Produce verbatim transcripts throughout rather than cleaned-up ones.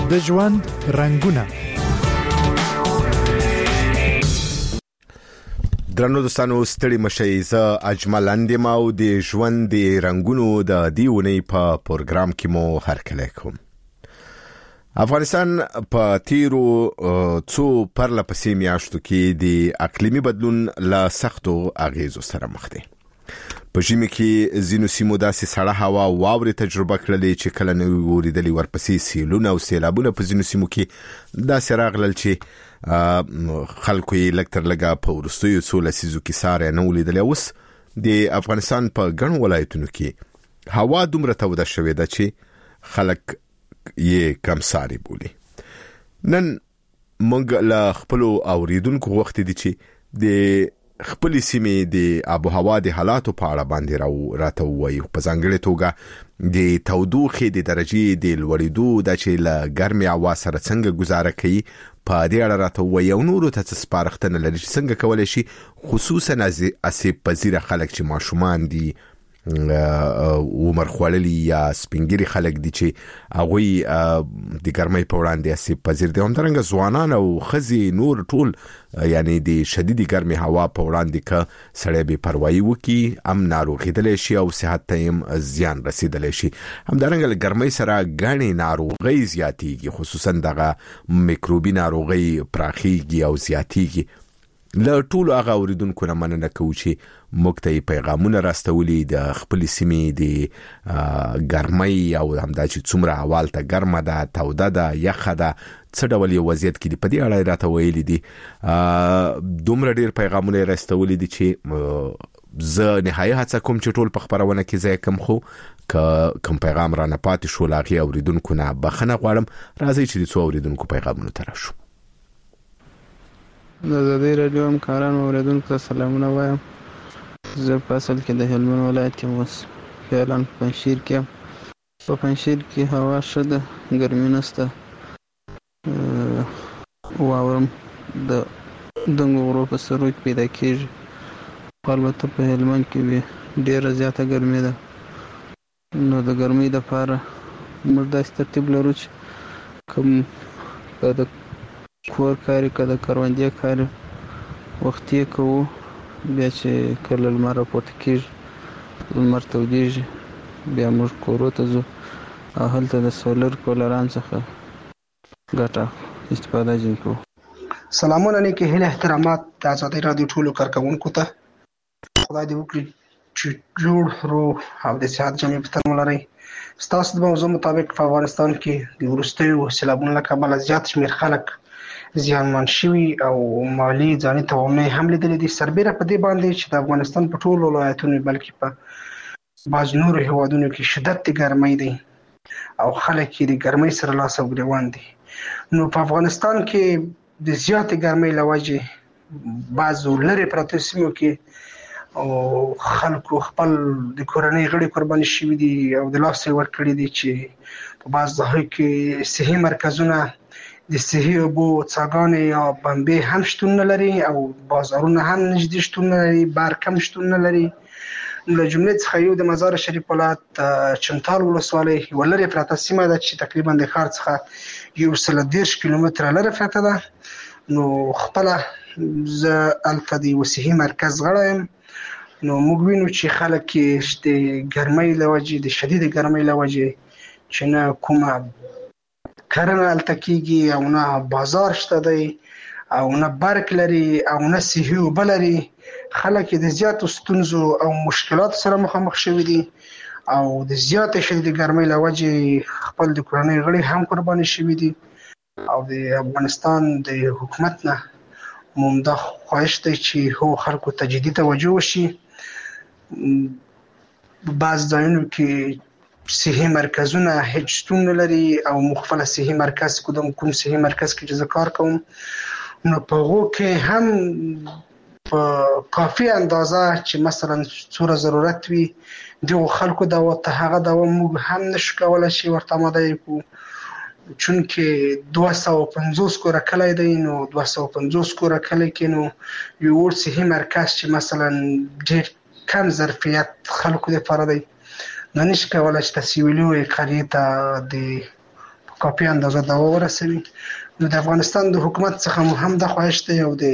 د ژوند رنگونه. درنو دوستانو ستړي مشئ، زه اجمل اندیم او د ژوند د رنگونو د دیونی په پروګرام کې مو هرکلی کوم. افغانستان په تیرو څو پرله پسې میاشتو کې د اقلیمي بدلون له سختو اغیزو سره مخ دی. په ژمي کې ځینو سیمو داسې سړه هوا واوري تجربه کړلې چې کله نو وریدلې، ورپسې سیلونه او سیلابونه په ځینو سیمو کې داسې راغلل چې خلکو یې لکتر لګا په ورستیو څو لسیزو کې ساره نه ولیدلې. اوس د افغانستان په ګڼو ولایتونو کې هوا دومره توده شوې ده چې خلک یې کمساري بولي. نن موږ له خپلو اوریدونکو وخت دي چې د خپل سیمې د آب و هوا د حالاتو په اړه باندې راو راته وایي. په ځانګړې توګه د تودوخې د درجې د لوړېدو د چې له ګرمې هوا سره څنګه گزاره کوي په دې اړه راته وایي، او نورو ته څه سپارښتنه لري چې څنګه کولی شي خصوصا آسیب پذیره خلک چې ماشومان دي، عمر خوړلي یا سپینګری خلک دي چې هغوی د ګرمۍ په وړاندې آسیب پذیر دي. همدارنګه ځوانان او ښځې نور ټول یعنی د شدیدي ګرمې هوا په وړاندې که سړی بې پروایي وکړي هم ناروغېدلی شي او صحت ته هم زیان رسېدلی شي. همدارنګه له ګرمۍ سره ګڼې ناروغۍ زیاتېږي، خصوصا دغه میکروبي ناروغۍ پراخېږي او زیاتېږي. له ټولو هغه اوریدونکو نه مننه کوو چې موږ ته پیغامونه راستولي د خپل سیمې د ګرمۍ او همدا چې څومره هوا هلته ګرمه ده، توده ده، یخه ده، څه ډول یو وضعیت کې دي. په دې اړه راته ویلي دي. دومره ډېر پیغامونه یې راستولي دي چې زه نهایي هڅه کوم چې ټول په خپرونه کې ځای کم، خو که کوم پیغام را نه پاتې شو له هغې اوریدونکو نه بخښنه غواړم. راځئ چې د څو اوریدونکو پیغامونو ته راشو. د ازادۍ راډیو همکارانو اوریدونکو ته سلامونه وایم. زه په اصل کې د هلمند ولایت کې اوس فعلا په پنجشیر کې یم. په پنجشیر کې هوا ښه ده، ګرمي نشته. واورم د دنګو غرو په سرو کې پیدا کېږي، خو البته په هلمند کې ډېره زیاته ګرمي ده. نو د ګرمۍ دپاره موږ داسې ترتیب لرو چې کوم که د کور کاري که د کروندې کاري وختي یې کوو، بیا چې کله لمر راپورته کېږي، لمر تودېږي، بیا موږ کورو ته ځو او هلته د سولر کولران څخه ګټه استفاده ځینې کوو. سلامونه، نیکې هیلې احترامات د ازادۍ راډیو ټولو کارکوونکو ته. خدای دې وکړي چې جوړ روغ او د صحت جامې په تن ولرئ. ستاسو د موضوع مطابق په افغانستان کې د وروستیو سیلابونو له کبله زیات شمېر خلک زیانمن شوي او مالي ځاني توانۍ هم لیدلې دي. سربیره په دې باندې چې د افغانستان په ټولو ولایتونو بلکې په بعض نورو هیوادونو کې شدت د ګرمۍ دی او خلک یې د ګرمۍ سره لاس او ګریوان دي. نو په افغانستان کې د زیاتې ګرمۍ له وجې بعضو لرې پرتو سیمو کې او خلکو خپل د کورنۍ غړي قرباني شوي دي او د لاس یې ورکړي دي چې په بعض ځایو کې صحي مرکزونه د صحي اوبو څاګانې یا بمبې هم شتون نه لري او بازارونه هم نږدې شتون نه لري، برق هم شتون نه لري. له جملې څخه یو د مزار شریف ولایت چمتال ولسوالۍ یوه لرې پرته سیمه ده چې تقریبا د ښار څخه یو سل دېرش کیلومتره لرې پرته ده. نو خپله زه هلته د یوه صحي مرکز غړی یم. نو موږ وینو چې خلک یې د ګرمۍ له وجې، د شدید ګرمۍ له وجې چې نه کومه کرنه هلته کېږي او نه بازار شته دی او نه برق لري او نه صحي اوبه لري، خلک د زیاتو ستونزو او مشکلاتو سره مخامخ شوي دي او د زیاتې شدید ګرمۍ له وجې خپل د کورنۍ غړي هم قرباني شوي دي. او د افغانستان د حکومت نه مو همدا خواهش دی چې هو خلکو ته جدي توجه وشي. بعض ځایونو کې صحي مرکزونه هیڅ شتون نه لري او مخفله صحي مرکز کوم کوم صحي مرکز کې چې زه کار کوم، نو په هغو کې هم په کافي اندازه چې مثلا څومره ضرورت وي دغو خلکو دوا ته هغه دوا موږ هم نشو کولی چې ورته آماده یې کړو، چونکې دوه سوه پنځوس کوره کلی دی. نو دوه سوه پنځوس کوره کلی کې نو یو وړ صحي مرکز چې مثلا ډېر کم ظرفیت خلکو دپاره دی، نو نشي کولی چې تاسې یوې لویې قریې ته د کافي اندازه دوا ورسوي. نو د افغانستان د حکومت څخه مو هم د خواهش دی او د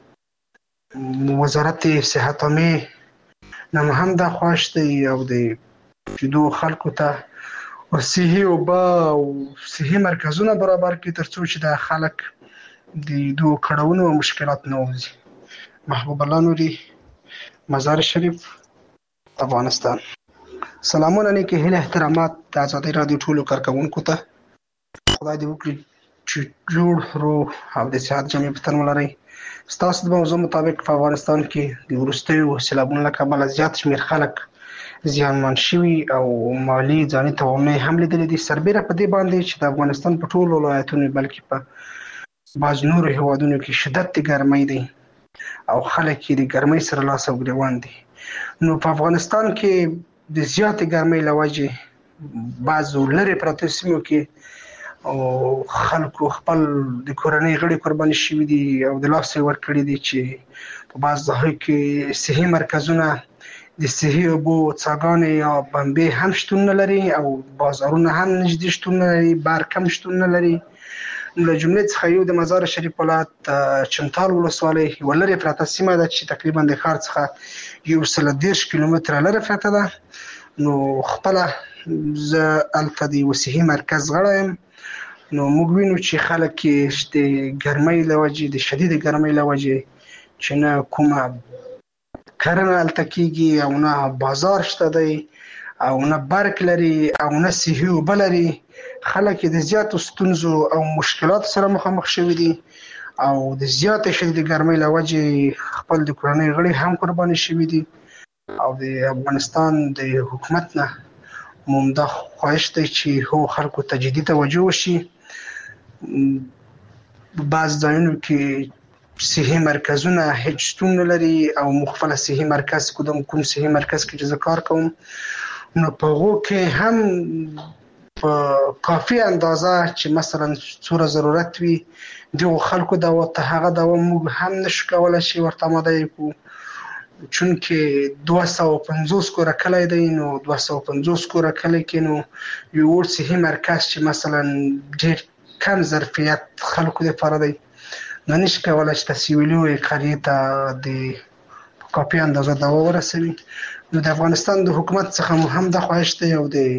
وزارت صحت عامه نه هم د خواهش دی او د دو خلکو ته صحي او با او صحي مرکزونه برابر کړي ترڅو چې د خلک د دو کړهونو او مشکلات نه وځي. محبوب الله نوري، مزار شریف، افغانستان. سلامونه نیکې هیله احترامات د ازادۍ رادیو ټولو کارکوونکو ته. خدای دې وکړي چې جوړ روغ او د صحت جامع بدن ولرئ. ستاسو د موضوع مطابق په افغانستان کې د وروستیو سیلابونو له کبله زیات شمېر خلک زیانمن شوي او مالي ځاني توانونه هم لیدلي دي. سربیره په دې باندې چې د افغانستان په ټولو ولایتونو بلکې په بعض نورو هیوادونو کې شدت د ګرمۍ دی او خلک یې د ګرمۍ سره لاس او ګریوان دي. نو په افغانستان کې د زیاتې ګرمۍ له وجې بعضو لرې پرتو سیمو کې او خلکو خپل د کورنۍ غړي قرباني شوي دي او د لاس یې ورکړي دي چې په بعض ځایو کې صحي مرکزونه د صحي اوبو څاګانې یا بمبې هم شتون نه لري او بازارونه هم نږدې شتون نه لري، برق هم شتون نه لري. له جملې څخه یو د مزار شریف ولایت چمتال ولسوالۍ یوه لرې پرته سیمه ده چې تقریبا د ښار څخه یو سل دېرش کیلومتره لرې پرته ده. نو خپله زه هلته د یوه صحي مرکز غړی یم. نو موږ وینو چې خلک د ګرمۍ له وجې د شدید ګرمۍ له وجې چې نه کومه کرنه هلته کېږي او نه بازار شته دی او نه برق لري او نه صحي اوبه لري. خلک د زیاتو ستونزو او مشکلاتو سره مخامخ شوي دي او د زیاتې شدید ګرمۍ له وجې خپل د کورنۍ غړي هم قرباني شوي دي. او د افغانستان د حکومت نه مو دا خواهش دی چې هو خلکو ته جدي توجه وشي. بعض ځایونو کې صحي مرکزونه هیڅ شتون نه لري او مخفله صحي مرکز کوم کوم صحي مرکز کې چې زه کار کوم نو په هغو کې هم په کافي اندازه چې مثلا څوره ضرورت وي دغو خلکو دوا ته هغه دوا موږ هم نشو کولی چې ورته آماده یې کړو. چونکې دوه سوه پنځوس کوره کلی دی. نو دوه سوه پنځوس کوره کلی کې نو یو وړ صحي مرکز چې مثلا ډېر کم ظرفیت خلکو لپاره دی نو نشي کولی چې تاسې یوې لویې قریې ته د کافي اندازه دوا ورسوي. نو د افغانستان د حکومت څخه مو هم دا خواهش دی او د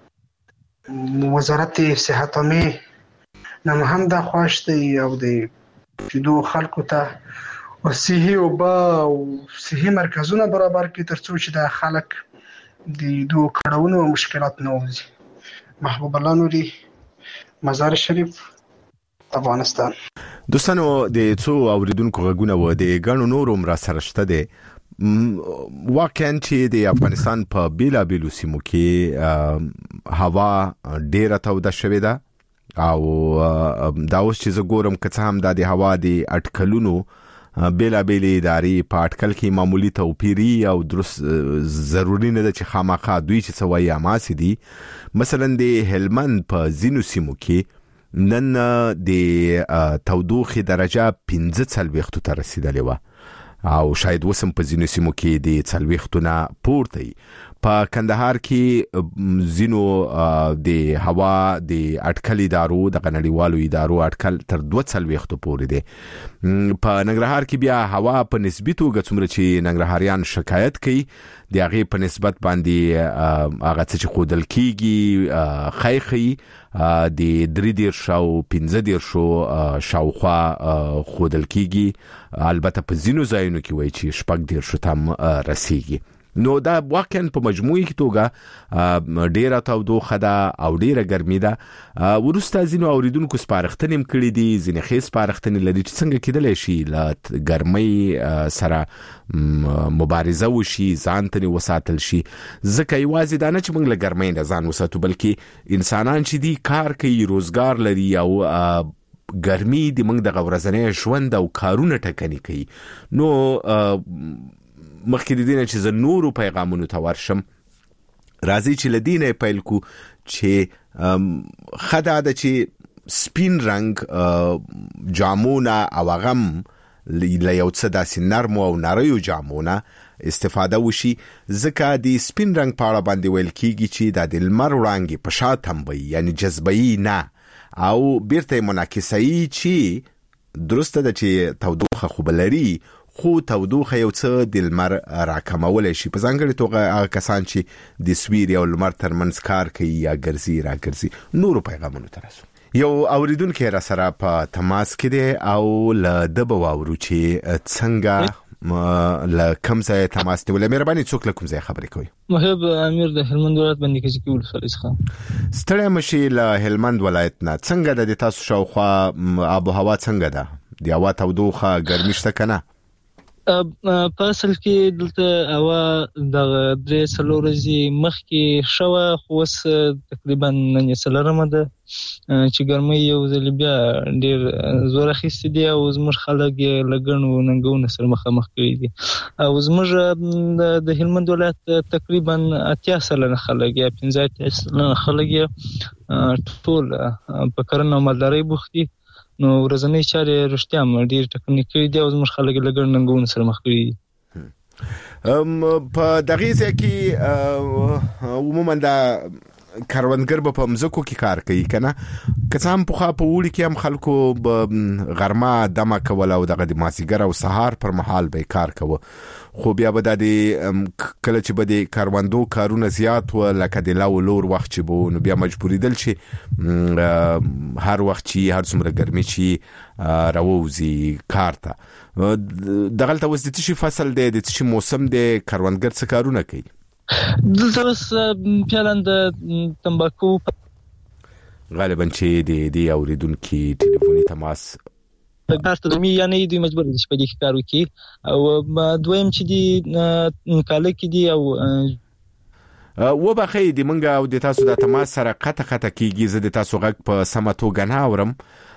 وزارت صحت عامه نه هم دا خواهش دی او د دو خلکو ته صحي اوبه او صحي مرکزونه برابر کړي ترڅو چې د خلک د دو کړهونو او مشکلات نه وځي. محبوب الله نوري، مزار شریف، افغانستان. دوستانو د څو اوریدونکو غږونه و د ګڼو نورو مرا سره شته دي. واقعا چې د افغانستان په بیلابیلو سیمو کې هوا ډیره توده شوې ده او دا اوس چې زه ګورم که څه هم دا د هوا د اټکلونو بیلابیلې ادارې په اټکل کې معمولی توپیري او درست ضروري نه ده چې خامخا دوی چې څه وایي هماسې دي. مثلا د هلمند په ځینو سیمو کې نن د تودوخې درجه پنځه څلوېښتو ته رسیدلې وه او شاید وسم په ځینو سیمو کې د څلوېښتو نه پورته وي. په کندهار کې ځینو د هوا د اټکل ادارو د نړیوالو ادارو اټکل تر دوه څلوېښتو پورې دی. په ننګرهار کې بیا هوا په نسبي توګه څومره چې ننګرهاریان شکایت کوي د هغې په نسبت باندې هغه څه چې ښودل کېږي ښی ښیي د درې دېرش او پنځه دېرشو شاوخوا ښودل کېږي. البته په ځینو ځایونو کې وایي چې شپږ دېرشو ته هم رسیږي. نو دا واقعا په مجموعي توګه ډیره تودوخه ده او ډیره ګرمي ده. وروسته ځینو اوریدونکو سپارښتنې هم کړي دي، ځینې ښې سپارښتنې لري چې څنګه کېدلی شي له ګرمۍ سره مبارزه وشي، ځان ته وساتل شي. ځکه یوازې دا نه چې موږ له ګرمۍ نه ځان وساتو بلکې انسانان چې دي کار کوي، روزګار لري او ګرمي د موږ د ورځني ژوند او کارونه ټکني کوي. نو مخکې د دې نه چې زه نورو پیغامونو ته ورشم راځي چې له دې نه پیل کو چې ښه دا ده چې سپین رنګ جامونه او هغه هم له یو څه داسې نرمو او نریو جامونه استفاده وشي. ځکه د سپین رنګ په اړه باندې ویل کېږي چې دا د لمر وړانګې په شا تمبوي، یعنی جذبوي نه، او بیرته منعکسوي چې درسته ده چې تودوخه خو بلري خو تودوخه یو څه د لمر راکمول شي په ځانګړي توګه هغه کسان چې د سویری او لمر ترمنځ کار کوي یا ګرځي راګرځي. نورو پیغامونو ته راسو. یو اوریدونکو را سره په تماس کې دی او له د بواورو چې څنګه له کوم ځای تماس نیولې. مهرباني څوک له کوم ځای خبرې کوي؟ محب امیر د هلمند ولایت باندې کې کې ولسوالۍ څخه. ستړی مشي له هلمند ولایت نه. څنګه د تاسو شاوخوا آب و هوا څنګه ده؟ د هوا تودوخه ګرمي شته کنه؟ په اصل کې دلته هوا د درې څلور ورځې مخکې شوه خو اوس تقریبا نن یې څلورمه ده چې ګرمۍ یو ځل بیا ډېر زور اخیستی دی او زموږ خلک یې له ګڼو ننګونو سره مخامخ کړي دي او زموږ د هلمند ولایت تقریبا اتیا سلنه خلک یا پنځه اتیا سلنه خلک یې ټول په کرنه او مالدارۍ بوخت دي. نو ورځنی چارې رښتیا هم ډېر ټکني کړي دي او زموږ خلک له ګڼو ننګونو سره مخ کړي دي. په دغه ځای کې عموما دا کاروانګر به په مځکو کې کار کوي کنه که څه هم پخوا په اوړي کې هم خلکو به غرمه دمه کوله او دغه د مازدیګر او سهار پر مهال به کار کوه خو بیا به د کله چې به د کاروندو کارونه زیات و لکه د لاو لور وخت چې بو نو بیا مجبوریدل چې هر وخت چې هر څومره ګرمي چې راووزي کار ته. دغه ته وسدتي شي فصل دی د شي موسم دی کاروانګر څه کارونه کوي؟ دلته اوس فعلا د تمباکو غالبا چې د دې اوریدونکو ټلیفوني تماس تاسو د می یعنی دوی مجبور دي چې په دې کار وکړي او دویم چې دی کاله کې دی او و بخې د منګه او د تاسو د تماس سره قطه قطه کیږي زه د تاسو غږ په سماتو غنا اورم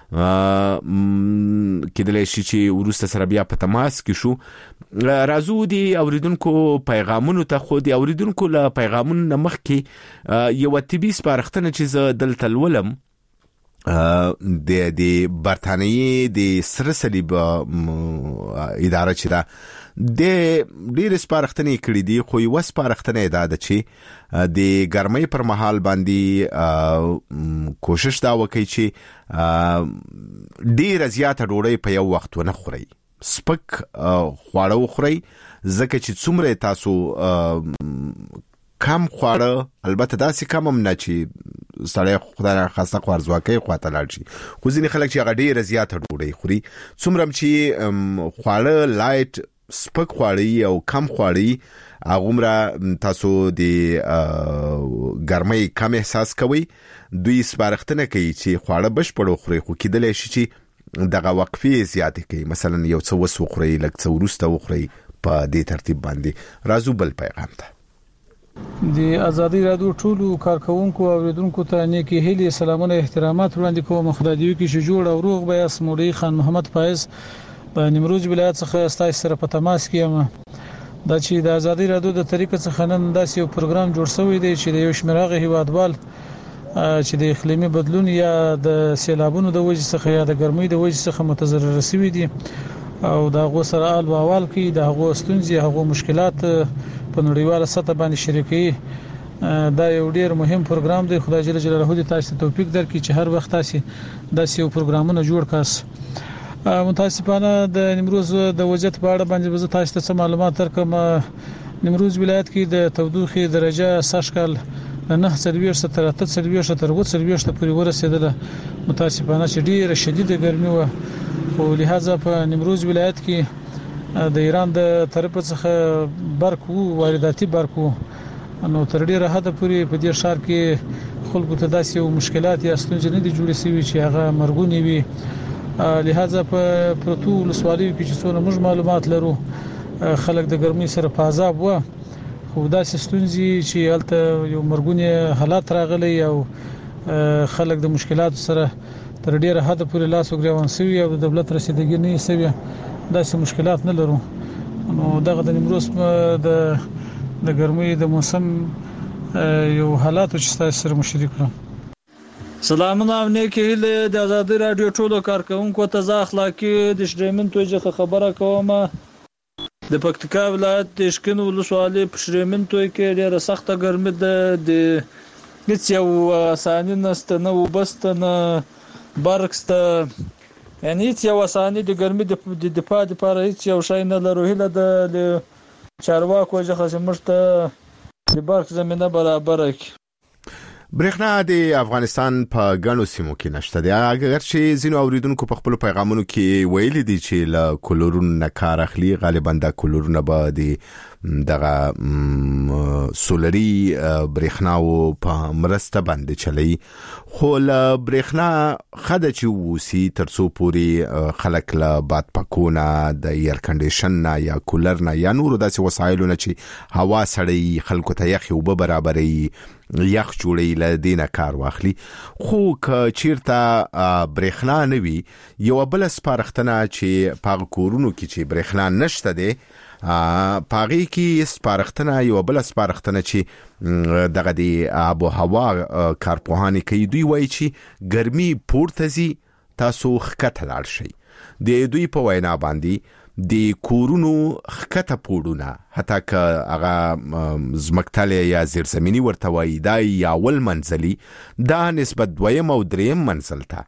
کېدلای شي چې ورسته سره بیا په تماس کې شو. راځو دي اوریدونکو پیغامونو ته. خو دي اوریدونکو له پیغامونو مخ کې یو طبي سپارښتنه چې زه دلته ولم د د برتانیې د سره صلیب اداره چې دا د ډیر سپارښتنې کړې دي خو یو سپارښتنه ده چې د ګرمۍ پر مهال باندې کوشش دا وکړي چې ډیر زیاته ډوډۍ په یو وخت ونه خوري سپک خواړه وخوري ځکه چې څومره تاسو کم خواړه البته داسې کم هم نه چې سړی خدای خاصه خوارزواکۍ خواته لاړ شي خو ځینې خلک چې هغه ډېره زیاته ډوډۍ خوري څومره چې خواړه لایټ سپک خواړه او کم خواړه هغومره تاسو د ګرمۍ کم احساس کوئ. دوی سپارښتنه کوي چې خواړه بشپړ وخورئ خو کېدلی شي چې دغه وقفې زیاتې کوي مثلا یو څه وس وخورئ لږ څه وروسته وخورئ په دې ترتیب باندې. راځو بل پیغام ته. د ازادي رادیو ټولو کارکونکو او اوریدونکو ته نیکی هیلې سلامونه احترامات وړاندې کوم. خدای دې وکړي چې جوړ او روغ به یاست. مولوي خان محمد فایز د نیمروز ولایت څخه ستاسو سره په تماس کې یم. دا چې د ازادي رادیو د طریقې څخه نن داسې یو پروګرام جوړ شوی دی چې د یو شمېرغه هیوادوال چې د اقلیمي بدلون یا د سیلابونو د وجې څخه یا د ګرمۍ د وجې څخه متضرر شوي دي او دا غو سره آل باوال کوي د هغو ستونزې هغو مشکلات په نړیواله سطح باندې شریکي. دا یو ډیر مهم پروګرام دی. خدای جل جلاله دې تاسو ته توفیق درکړي چې هر وخت تاسو داسې یو پروګرامونه جوړ کړئ. متاسفانه د نیمروز د وضعیت په اړه باندې زه تاسو ته معلومات درکوم. نیمروز ولایت کې د تودوخې درجه سږکال نه سرویش تر اته سرویش تر اووه سرویش پورې ورسېدله. متاسفانه چې ډیره شدیده ګرمي و خو لهدا په نیمروز ولایت کې د ایران د طرف څخه برق وو وارداتي برق وو نو تر ډیره حد پورې په دې شهر کې خلکو ته داسې یو مشکلات یا ستونزې نه دي جوړې شوي چې هغه مرګونی وي. لهدا په پروتو ولسوالیو کې چې څونه موږ معلومات لرو خلک د ګرمۍ سره په عذاب و خو داسې ستونزې چې هلته یو مرګونی حالات راغلي او خلک د مشکلات سره تر ډیره حد پورې لاس وګریوان شوي او د دولت رسیدګي نه شوي داسې مشکلات نه لرو. نو دغه د نیمروز د د ګرمۍ د موسم یو حالات چې تاسو سره مشرک کړم. سلامونه او نیکی هیله د ازادي رادیو ټولو کارکونکو ته زه اخلاقی د شریمن توجه خبره کوم. د پکتیکا ولایت د شکن ولسوالۍ په شریمن توي کې ډیره سخته ګرمي ده. د هیڅ یو اساني نشته نه وبستنه برق سته، یعنی هیڅ یو اساني د ګرمي د دفاع لپاره هیڅ یو شی نه لرو. هیله د چارواکو څخه چې موږ ته د برق زمینه برابره کړي. برېښنا د افغانستان په ګڼو سیمو کې نشته دی، اگر چې ځینو اوریدونکو په خپل پیغامونو کې ویلي دي چې له کولورونو نه کار اخلي. غالبا د کولورونو به د دغه سولري برېښناو په مرسته باندې چلی، خو له برېښنا خده چې وسی ترڅو پوری خلک له باد پکونه د ایر کنډیشن نه یا کولر نه یا نورو داسې وسایلونه چې هوا سړی خلکو ته یخ او برابرې یخ جوړي له دینه کار واخلي. خو که چیرته برېښنا نه وي، یو بل سپارښتنه چې په کورونو کې چې برېښنا نشته دی پاغي کې سپارښتنه یو بل سپارښتنه چې دغه د آب او هوا کارپوهانی کوي. دوی وایي چې ګرمي پورته زی تاسو خکته لاړ شي. د دوی په وینا باندې د کورونو خکته پوډونه حتی که هغه زمکتاله یا زیرزمینی ورته وایي دا یا ول منزلي دا نسبت دویم او دریم منزل ته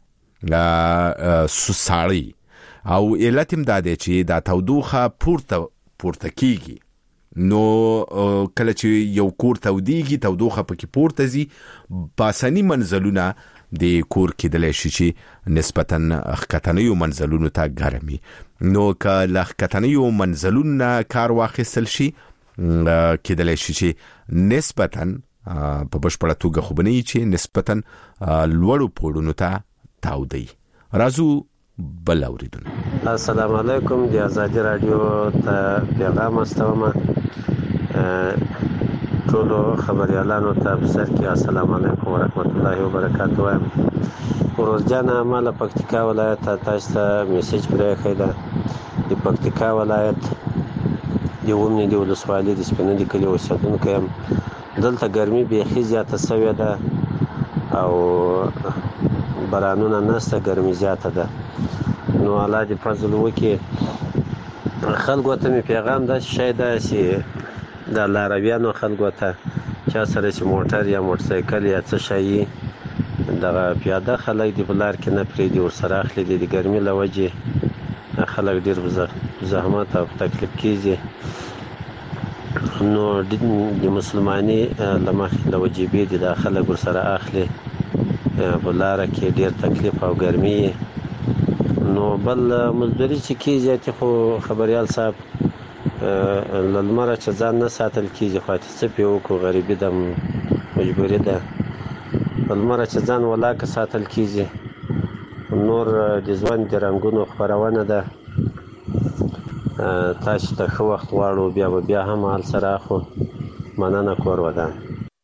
سوساړي او علت هم دا دی چې دا تودوخه پورته پورته کیږي. نو کله چې یو کور تودیږي تودوخه پکې پورته زی، پاسنی منزلونه د کور کې دلای شي چې نسبتاً خکتنیو منزلونو ته ګرمي. نو که لخکتنیو منزلونو کار واخیستل شي کېدلای شي چې نسبتاً په بشپړه توګه خو بنئ چې نسبتاً لوړو پوړونو ته تاودي. راځو بل اوریدون. السلام علیکم، د آزادی رادیو ته پیغام استوم. ټولو خبريالانو ته بسر کې السلام علیکم ورحمت الله وبرکاته. ورځجان مال پکتیکا ولایت تاسو ته میسج پرې خیدا. د پکتیکا ولایت د ومني د ولسوالۍ د سپینې د کلی اوسیدونکو یم. دلته ګرمي بیخي زیاته سوې ده او بارانونه نشته، ګرمي زیاته ده. نو الله دې فضل وکړي. خلکو ته مې پیغام دا شی ده چې د لارویانو خلکو ته چا سره چې موټر یا موټرسایکل یا څه شي دغه پیاده خلک دی بلار کې نه پرېږدي، ورسره اخلي. د ګرمي له وجې خلک ډېر زحمت او تکلیف کېږي. نو د مسلمانۍ له مخې له وجیبې دي دا خلک ورسره اخلي په لاره کې، ډېر تکلیف او ګرمي. نو بل مزدوري چې کېږي خو خبریال صاحب للمره چې ځان نه ساتل کېږي، خو څه پې وکړو، غریبي ده، مجبوري ده. للمره چې ځان ولاکه ساتل کېږي. نور د ژوند د رنګونو خپرونه ده. تاسو ته ښه وخت غواړو، بیا به بیا هم حال سره اخو. مننه، کور ودان.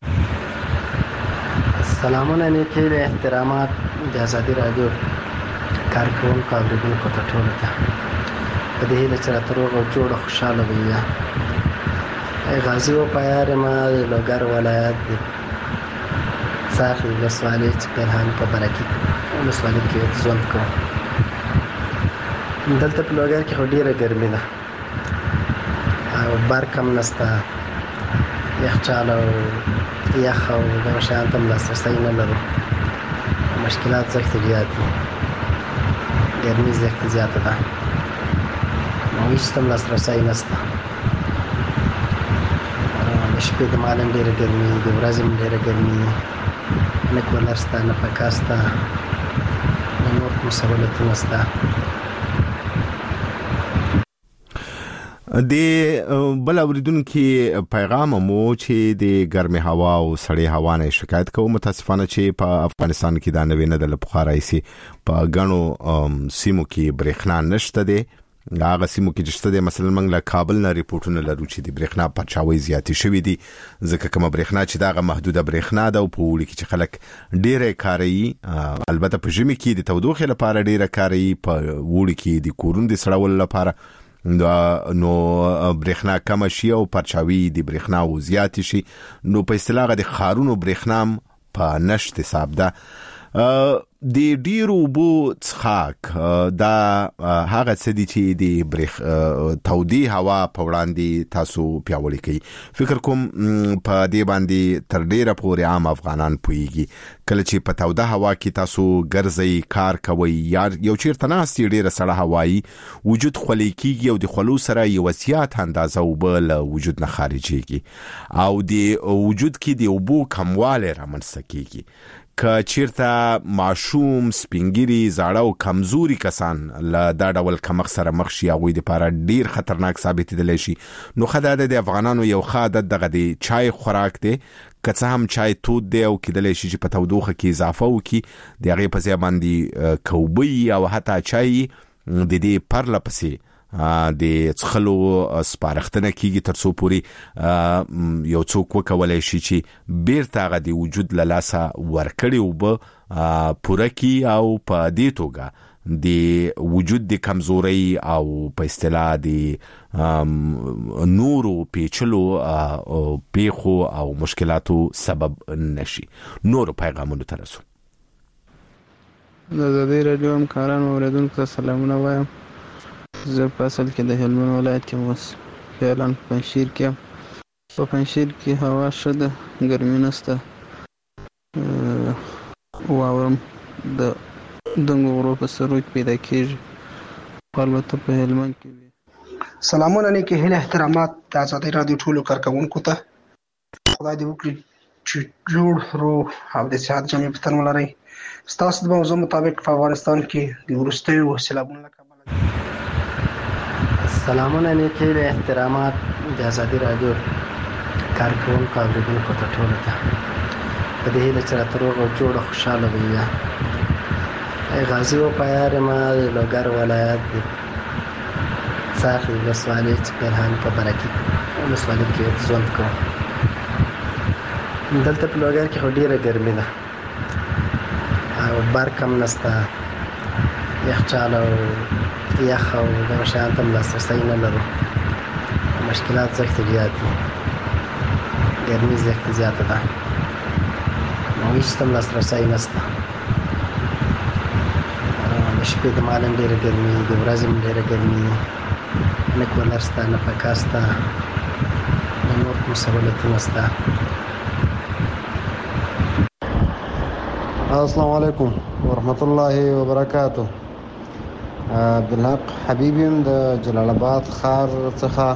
سلامونه نیکې د احترامات د آزادي رادیو کارکوونکو اوریدونکو ته ټولو ته په دې هیله چې راته روغ او جوړ او خوشحاله وي. غازي و پیار ما د لوګر ولایت د څاخې ولسوالۍ چې پنهان په برکي ولسوالۍ کې ژوند کوم. دلته په لوګر کې خو ډېره ګرمي ده او برق هم نشته، یخچال او یخ او دغه شیان ته هم لاسرسی نه لرو. مشکلات سخت زیات دي، ګرمي سخت زیاته ده، هیڅ ته هم لاسرسی نشته. د شپې د مهال هم ډېره ګرمي، د ورځې هم ډېره ګرمي، نه کولر شته، نه پکه شته، نه نور کوم سهولتونه شته. د بل اوریدونکو پیغام مو چې د ګرمي هوا او سړې هوا نه شکایت کوم. متاسفانه چې په افغانستان کې دا نوې نه د لپاره سي په غنو سیمو کې برېښنا نشته دي. هغه سیمو کې چې شته دي، مثلا موږ له کابل نه ریپورتونه لرو چې د برېښنا پچاوي زیاتې شوې دي، ځکه کوم برېښنا چې دا محدوده برېښنا ده او په وړي کې چې خلک ډېره کاروي. البته په ژمي کې د تودوخې لپاره ډېره کاروي، په وړي کې د کورونو د سړول لپاره نو برېښنا کم شي او پرچاوي د برېښنا او زیات شي. نو په اصطلاح د خارونو برېښنا په نشت حساب ده. د ډیرو بو څخاک دا هغه څه دي چې د برېخ تودي هوا په وړاندې تاسو پیاوړی کوي. فکر کوم په دې باندې تر ډیره پورې عام افغانان پويږي کله چې په توده هوا کې تاسو ګرځي کار کوي یا یو چیرته ناستي ډیره سړه هوایي وجود خولي کیږي او د خلو سره یو وسیات اندازه وبل وجود نه خارجيږي او د وجود کې د وبو کمواله رامنځته کیږي. که چیرته معشوم سپینګری زاړه او کمزوري کسان له دا ډول کمخ سره مخ شي هغوی د لپاره ډیر خطرناک ثابت دي شي نو خدای د افغانانو یو خاص دغه د چای خوراک دی که هم چای تود دی او کېدلی شي چې په تودوخه کې اضافه وکړي د هغې په ځای باندې کوبی او حتی چای د دې پرله پسې د څخلو سپارښتنه کیږي تر څو پوري یو څوک وکولای شي چې بیرته هغه د وجود له لاسه ورکړي او به پوره کی او په دې توګه د وجود د کمزوري او په اصطلاح د نورو پیچلو پیخو او مشکلاتو سبب نشي. نورو پیغامونو ته رسو. د دې رادیو همکارانو اوریدونکو ته سلامونه وایم. زه په اصل کې د هلمند ولایت کې اوس فعلا په پنجشیر کې په پنجشیر کې هوا ښه ده ګرمي نشته واورم د دنګو غرو په سرو کې پیدا کېږي البته په هلمند کې. سلامونه نیکې هیله احترامات د آزادۍ رادیو ټولو کارکوونکو ته خدای دې وکړي چې جوړ روغ او د صحت جامع پتن ولرئ. ستاسو د موضوع مطابق په افغانستان کې د وروستیو سیلابونو له سلامونه نیکې احترامات د آزادۍ رادیو کارکوونکو اوریدونکو ته ټولو ته په دې هیله چې راته روغ او جوړ خوشحاله وي. غازي و پایار ما د لوګر ولایت د ساخي ولسوالۍ چې پرهان په برکي ولسوالۍ کې ژوند کوم. دلته په لوګر کې خو ډیره ګرمي ده او بار کم نشته یخچال او یخ او دغه شیان ته لاسرسی نه لرو. مشکلات سخت زیات دي ګرمي سخت زیاته ده نو هیڅ ته لاسرسی نشته. د شپې د مالم ډېره ګرمي د ورځې هم ډېره ګرمي نه کولر شته نه پکه شته نه نور کوم سهولتونه شته. السلام علیکم ورحمت الله وبرکاته. عبدالحق حبیبیم د جلال آباد ښار څخه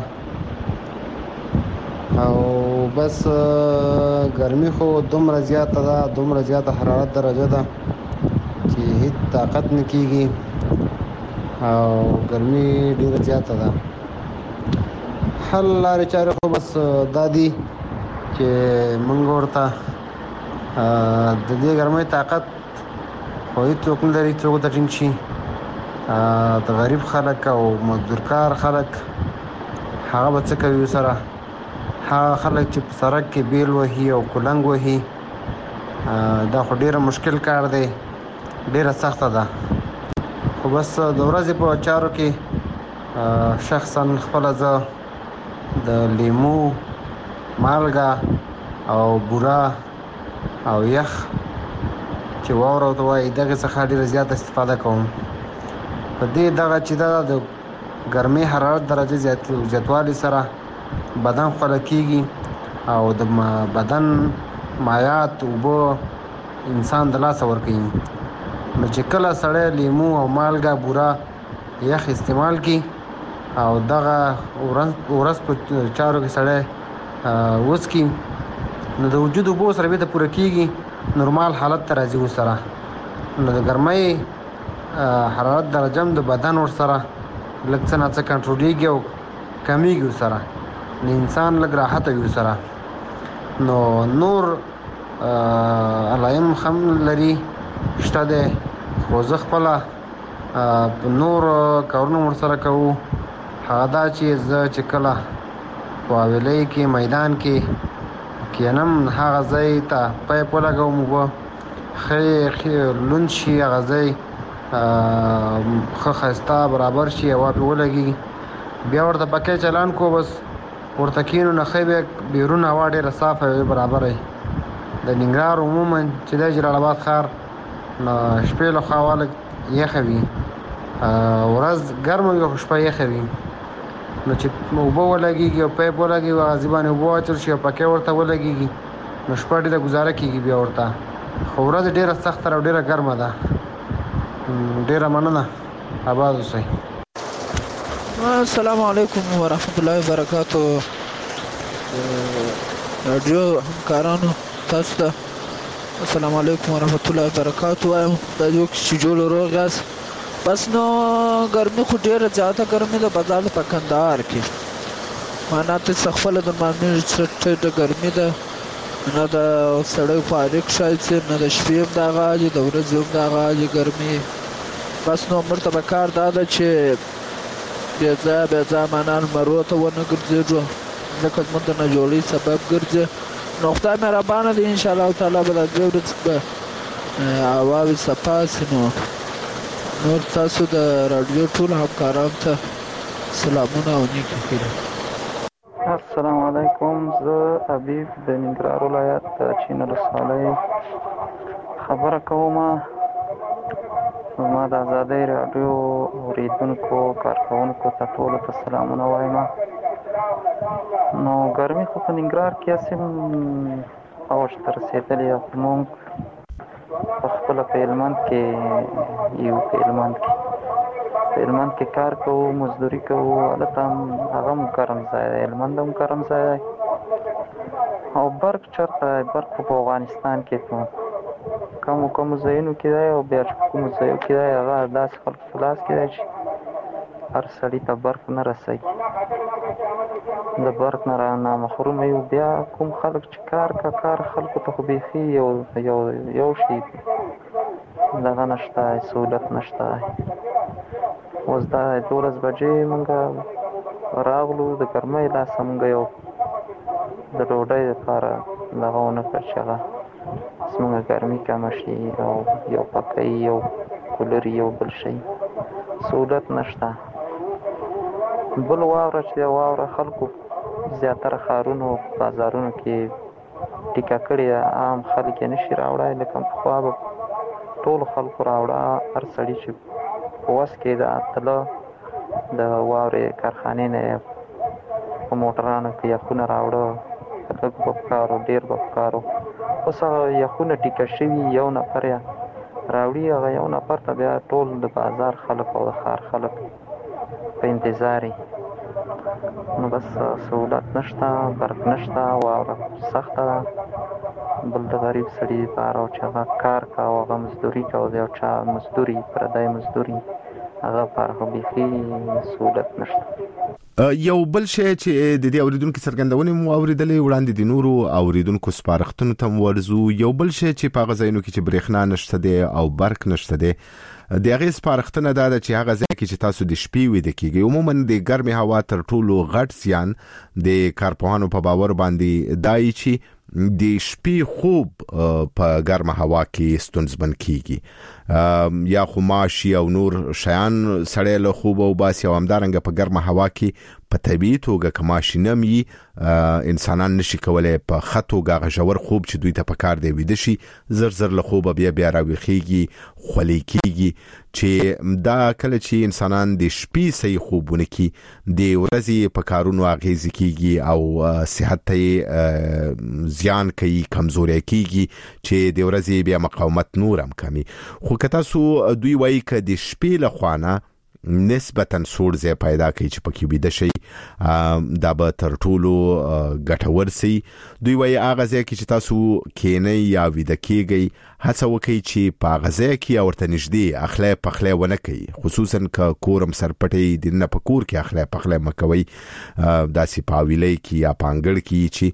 او بس ګرمي خو دومره زیاته ده دومره زیاته حرارت درجه ده چې هیڅ طاقت نه کیږي او ګرمي ډیره زیاته ده. حل لارې چارې خو بس دا دي چې موږ ورته د دې ګرمۍ طاقت خو هیڅوک نه لري څوک ته ټینګ شي. د غریب خلک او مزدورکار خلک هغه به څه کوي سره هغه خلک چې په سړک کې بیل وهي او کولنګ وهي دا خو ډیره مشکل کار دی ډیره سخته ده. خو بس د ورځې په چارو کې شخصا خپله زه د لیمو مالګه او بوره او یخ چې واوره ورته وایي دغې څخه ډیره زیاته استفاده کوم. په دې دغه چې دا د ګرمۍ حرارت درجه زیاتوالي سره بدن خوله کېږي او د بدن مایعات اوبه انسان د لاسه ورکوي. نو چې کله سړی لیمو او مالګه بوره یخ استعمال کړي او دغه ورځ په چارو کې سړی وڅکي نو د وجود اوبو سره بېرته پوره کېږي نورمال حالت ته راځي ورسره. نو د ګرمۍ حرارت درجه هم د بدن ورسره لږ څه نه څه کنټرولېږي او کمیږي ورسره نو انسان لږ راحته وي ورسره. نو نور علایم هم لري شته دی خو زه خپله نور کارونه ورسره کوو. هغه دا چې زه چې کله په حویلۍ کې میدان کې کینم هغه ځای ته پیپ ولګوم اوبه ښه لوند شي هغه ځای ښه ښایسته برابر شي هوا پرې ولګي بیا ورته پکې چلان کو بس ورته کینو نه ښه بیا بیرون هوا ډېره صافه وي برابره وي. د ننګرهار عموما چې دی جلال آباد ښار نو شپې له خوا واله یخه وي، ورځ ګرمه وي خو شپه یخه وي. نو چې اوبه ولګېږي او پیپ ولګي او هغه ځای باندې اوبه واچول شي او پکې ورته ولګېږي نو شپه ډېره ګزاره کېږي بیا ورته. خو ورځ ډېره سخته او ډېره ګرمه ده. ډېره مننه، آباد اوسئ. السلام علیکم ورحمت الله وبرکاتو. رادیو همکارانو تاسو ته السلام علیکم ورحمت الله وبرکاتو وایم. دا یو چې جوړ روغ یاست. بس نو ګرمي خو ډېره زیاته ګرمي ده په دال په کندهار کې. معنا ته خپله د مامې څټه ګرمي ده، نه د سړی فارغ شایسته، نه د شپې هم دغه حال د ورځې هم دغه حال ګرمي. بس نو موږ ته پکار دا ده چې بې ځایه بې ځایه معنا لمرو ته ونه ګرځېږو، ځکه زموږ د ناجوړۍ سبب ګرځي. نو خدای مهربانه دی، انشاءالله تعالی به دا دوې ورځې به هوا وي صفا سي. نو نور تاسو د راډیو ټولو همکارانو ته سلامونه او نیکې هیلې. السلام علیکم. زه حبیب د ننګرهار ولایت د چین ولسوالۍ خبره کوم. زما د ازادۍ راډیو اورېدونکو کارکوونکو ته ټولو ته سلامونه وایم. نو ګرمي خو په ننګرهار کې هسې اوج ته رسېدلې ده، خو موږ په خپله په هلمند کې یو، په هلمند کې په هلمند کې کار کوو، مزدوري کوو. هلته هم هغه هم ګرم ځای دی، هلمند هم ګرم ځای دی. او برق چېرته دی؟ برق خو په افغانستان کې په کمو کمو ځایونو کې دی، او بیا چې په کومو ځایو کې دی هغه داسې خلکو په لاس کې دی چې هر سړي ته برق نه رسوي. د برق نه را نامحرومه یو. بیا کوم خلک چې کار کا کار خلکو ته خو بیخي یو یو یو شي دغه نشته، سهولت نشته. اوس دا دولس بجې مونږ راغلو، د ګرمۍ لاسه مونږ یو د ډوډۍ لپاره دغه ونه کړ چې هغه زمونږ ګرمي کمه شي، او یو پکۍ یو کولر یو بل شی سهولت نشته. بل واوره چې واوره خلکو زیاتره ښارونو بازارونو کې ټیکه کړې ده، عام خلک یې نشي راوړی. لکه پخوا به ټولو خلکو راوړه، هر سړي چې په وس کې د تله د واورې کارخانې نه په موټرانو کې یخونه راوړه، لږ به پکار و ډېر به پکار و. اوس هغه یخونه ټیکه شوي، یو نفر یې راوړي، هغه یو نفر ته بیا ټول د بازار خلک او د ښار خلک په انتظار یې. نو بس سهولت نشته، برق نشته، واوره سخته ده. بل د غریب سړي لپاره چې هغه کار کوه، هغه مزدوري کوه، د یو چا مزدوري پردی مزدوري هغه لپاره خو بیخي سهولت نشته. یو بل شی چې د دې اوریدونکو څرګندونې مو اوریدلې وړاندې د نورو اوریدونکو سپارښتنو ته ورزو. یو بل شی چې په هغه ځایونو کې چې برېښنا نشته دی او برق نشته دی، د هغې سپارښتنه دا ده چې هغه ځای کې چې تاسو د شپې ویده کېږئ، عموما د ګرمې هوا تر ټولو غټ زیان د کارپوهانو په باور باندې دای چې د شپې خوب په ګرمه هوا کې ستونزمن کیږي. یا خو ماشي او نور شیان سړی له خوب او باسي، او همدارنګه په ګرمه هوا کې په طبیعي توګه که ماشي نم وي انسانان نشي کولی په ښه توګه هغه ژور خوب چې دوی ته پکار دی ویده شي، زر زر له خوبه بیا بیا راویښیږي، خولې کیږي. چې دا کله چې انسانان د شپې صحیح خوبونه کوي، د ورځې په کارونو اغېزې کیږي او صحت ته زیان کوي، کمزوري کیږي، چې د ورځې بیا مقاومت نور هم کمی. خو که تاسو دوی وایي که د شپې له خوانه نسبتاً سوړ ځای پیدا کوي چې پکې ویده شي، دا به تر ټولو ګټور سي. دوی وایي هغه ځای کې چې تاسو کینئ یا ویده کیږئ، هڅه وکړئ چې په هغه ځای کې یا ورته نږدې اخلی پخلی ونه کوي، خصوصاً که کور هم سرپټئ، دننه په کور کې اخلی پخلی مه کوئ، داسې په حویلۍ کې یا په انګړ کې چې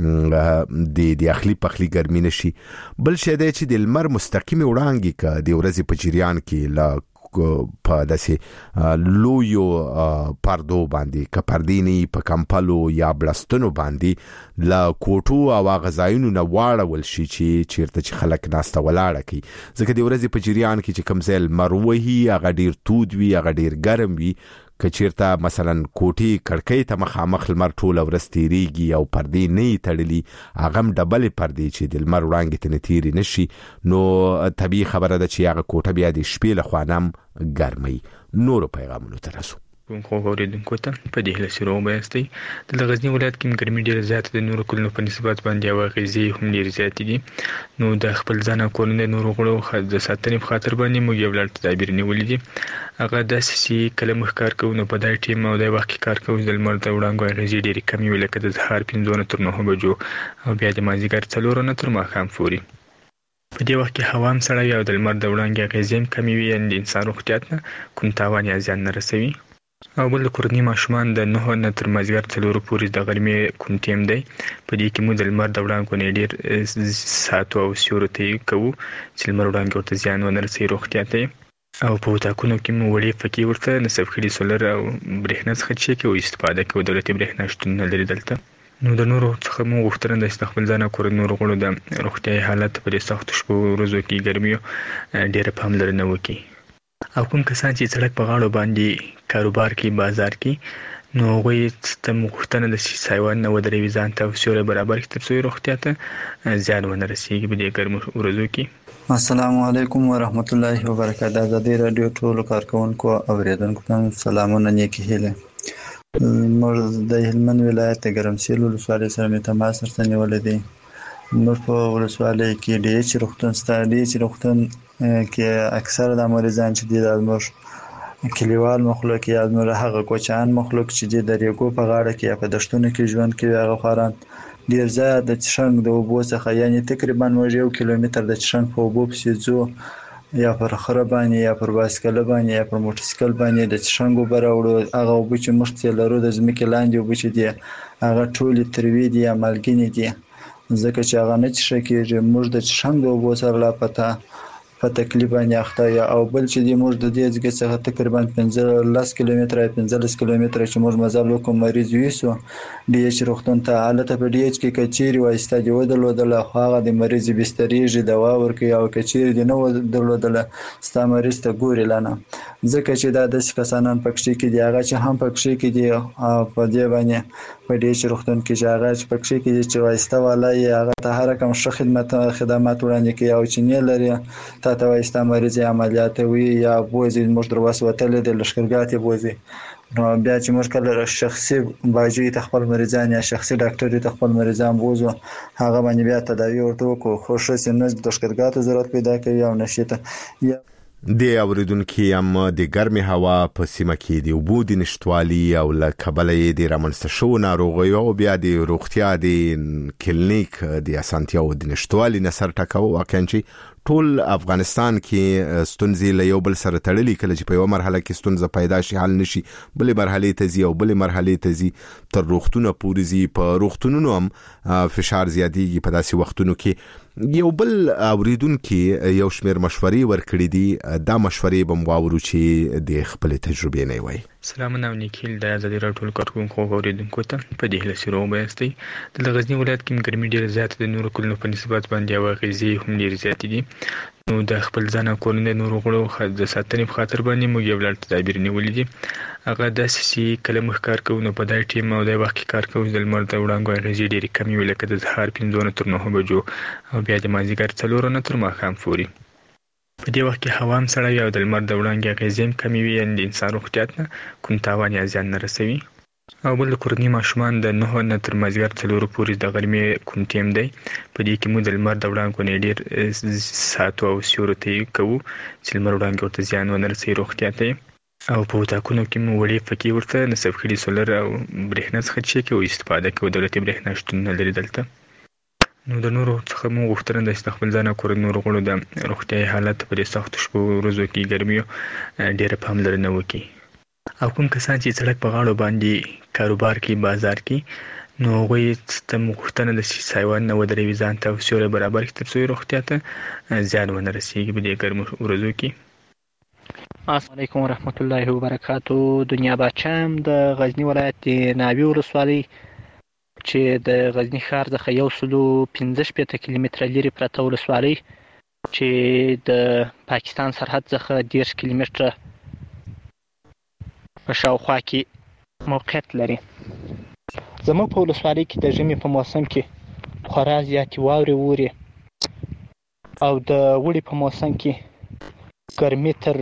د د اخلي پخلي ګرمي نشي. بل شی دی چې د لمر مستقیمې وړانګې که د ورځې په جریان کې له په داسې لویو پردو باندې، که پردې نه په کمپلو یا بلستنو باندې له کوټو او هغه ځایونو نه واړول شي چې چیرته چې خلک ناسته ولاړه کوي، ځکه د ورځې په جریان کې چې کوم ځای لمر وهي هغه ډېر تود وي، هغه ډېر ګرم وي. کچیرته مثلا کوټي کړکۍ ته مخامخ لمر ټول ورځ تیریږي او پردې نه تړلي هغه ډبل پردې چې د لمر وړانګې ته تیری نشي نو طبيعي خبره ده چې هغه کوټه بیا د شپې له خوانم ګرمي. نورو پیغامونو ته رسو. خو اوریدونکو ته په دې هله سره وبایستي د غزنی ولایت کې ګرمي ډیره زیاته د نورو کلونو په نسبت باندې او غزي هم ډیره زیاتې دي. نو د خپل ځان او کورنۍ نورو غړو د ساتنې په خاطر باندې موږ یو لړ تدابیر نیولې دي. هغه داسې چې کله موږ کار کوو نو په دای ټیم او د وخت کې کار کوو د لمر د وړانګو غزي ډیره کمی وي لکه د سهار پنځه تر نهه بجو او بیا د مازیګر څلور نه تر ماښام پورې. په دې وخت کې هوا هم سړه وي او د لمر د وړانګو غزي هم کمی وي یعنې د انسان روغتیا ته کوم تاوان یا زیان نه رسوي. او بل کورنۍ ماشومان د نهه نه تر مازیګر څلور پورې د غرمې کوم ټیم دی. په دې کې موږ د لمر د وړانګو نه ډېر ساعتو او سیورو ته کوو چې لمر وړانګو ورته زیان ونه رسوي روغتیا ته. او په اتاقونو کې مو وړې پکې ورته نصب کړي سولر او برېښنا څخه چې کوي استفاده کوي. دولتي برېښنا شتون نه لري دلته. نو د نورو څخه مو غوښتنه ده چې خپل ځان او کورنۍ نورو غړو د روغتیايي حالت په دې سختو شپو ورځو کې ګرمیو ډېره پاملرنه وکړي. او کوم کسان چې سړک په غاړو باندې کاروبار کوي بازار کې نو هغوی ته غوښتنه ده چې سایوان نه ودروي ځان ته او سیوری برابر کړي تر څو یې روغتیا ته زیان ونه رسېږي په دې ګرمو ورځو کې. السلام علیکم ورحمت الله وبرکاته. ازادي راډیو ټولو کارکونکو او اوریدونکو ته سلامونه نیکې هیلې. موږ د هلمند ولایت د ګرمسیر ولسوالۍ سره مې تماس سره نیولی دی. موږ په ولسوالۍ کې ډي ایچ روغتون سته. ډي ایچ روغتون کې اکثر د مریضان چې دي د زموږ کلیوال مخلوق یا زموږ هغه کوچیان مخلوق چې دي د ریګو په غاړه کې یا په دښتونو کې ژوند کوي هغه خواران ډېر زیات د څښنګ د اوبو څخه یعنې تقریبا موږ یو کیلومتر د څښنګ په اوبو پسې ځو یا پر خره باندې یا پر بایسکل باندې یا پر موټرسایکل باندې د څښنګ اوبه راوړو. هغه اوبه چې موږ ترې لرو د ځمکې لاندې اوبه چې دي هغه ټولې تروې دي یا مالګینې دي ځکه چې هغه نه څښل کېږي. موږ د څښنګ د اوبو سره لا پته په تکلیف باندې اخته یا او بل چې دی موږ د دې ځای څخه تقریبا پنځلس کیلومتره یا پنځلس کیلومتره چې موږ مزل وکړو مریض ویسو ډي ایچ روغتون ته. هلته په ډي ایچ کې کچېرې وایسته دې ودرلودله خو هغه د مریض بسترېږي دوا ورکوي او کچېرې دې نه ودرلودله ستا مریض ته ګوري لا نه ځکه چې دا داسې کسانان پکښې کې دي هغه چې هم پکښې کې دي په دې باندې په ډي ایچ روغتون کې چې هغه چې پکښې کې دي چې وایسته والا یې هغه ته هر رقم ښه خدمت خدمات وړاندې کوي او چې نه لري تا ته وایي ستا مریض یې عملیات وي یا بوځي موږ در وس وتلی دی لښکرګاه ته بوځي. نو بیا چې موږ کله شخصي باجي ته خپل مریضان یا شخصي ډاکټر ته خپل مریضان بوځو هغه باندې بیا تداوی ورته وکړو خو ښه سي نه لښکرګاه ته ضرورت پیدا کوي او نشي ته. د اوریدونکو هم د ګرمي هوا په سیمه کې د اوبو د نشټوالي او له کبله د رامنځته شوو ناروغیو او بیا د روغتیا د کلینیک د اسانتیاو د نشټوالي نصر ټکاو واقعا چې ټول افغانستان کې ستونزې له یو بل سره تړلي کله چې په یو مرحله کې ستونزه پیدا شي حل نشي بلې مرحله ته ځي او بلې مرحله ته ځي تر روغتونه پورې ځي. په روغتونونو هم فشار زیاتېږي. په داسې وختونو کې یو بل اوریدونکو یو شمېر مشورې ورکړي دي دا مشورې به مواورو چې د خپل تجربې نه وي. سلامونه او نیکیل د ازادي راډیو کارکونکو اوریدونکو ته په دې هله سره وبایستي د غزنی ولایت کې ګرمي ډیره زیاته د نورو کلونو په نسبت باندې او غزي هم ډیره زیاتې دي. نو د خپل ځان او کورنۍ نورو غړو د ساتنې په خاطر باندې موږ یو لړ تدابیر نیولې دي. هغه داسې چې کله موږ کار کوو نو په دای ټیم او د وخت کې کار کوو د لمر د وړانګو غزي ډیره کمی وي لکه د سهار پنځه تر نهه بجو او بیا د مازیګر څلور نه تر ماښام پورې. په دې وخت کې هوا هم سړه وي او د لمر د وړانګو غزي هم کمی وي یعنې د انسان روغتیا ته کوم تاوان یا زیان نه رسوي. او بل کورنۍ ماشومان د نهه نه تر مازیګر څلور پورې د غرمې کوم ټیم دی. په دې کې موږ د لمر د وړانګو نه ډېر ساعتو او سیورو ته کوو چې لمر وړانګو ورته زیان ونه رسوي روغتیا ته. او په اتاقونو کې مو وړې پکې ورته نصب کړي سولر او برېښنا څخه چې کوي استفاده کوي. دولتي برېښنا شتون نه لري دلته. نو د نورو څخه مو غوښتنه ده چې خپل ځان او کورنۍ نورو غړو د روغتیايي حالت په دې سختو شپو ورځو کې ګرمیو ډېره پاملرنه وکړي. او کوم کسان چې سړک په غاړو باندې کاروبار کوي بازار کې نو هغوی ته مو غوښتنه ده چې سایوان نه ودروي ځان ته او سیوری برابر کړي تر څو یې روغتیا ته زیان ونه رسېږي په دې ګرمو ورځو کې. السلام علیکم ورحمت الله وبرکاتو. دنیا باچم د غزنی ولایت د ناوی ولسوالۍ چې د غزنی ښار څخه یو سلو پنځه شپېته کیلومتره لرې پرته ولسوالۍ چې د پاکستان سرحد څخه دېرش کیلومتره په شاوخوا کې موقعیت لري. زموږ په ولسوالۍ کې د ژمي په موسم کې خورا زیاتې واورې ووري او د اوړي په موسم کې ګرمي تر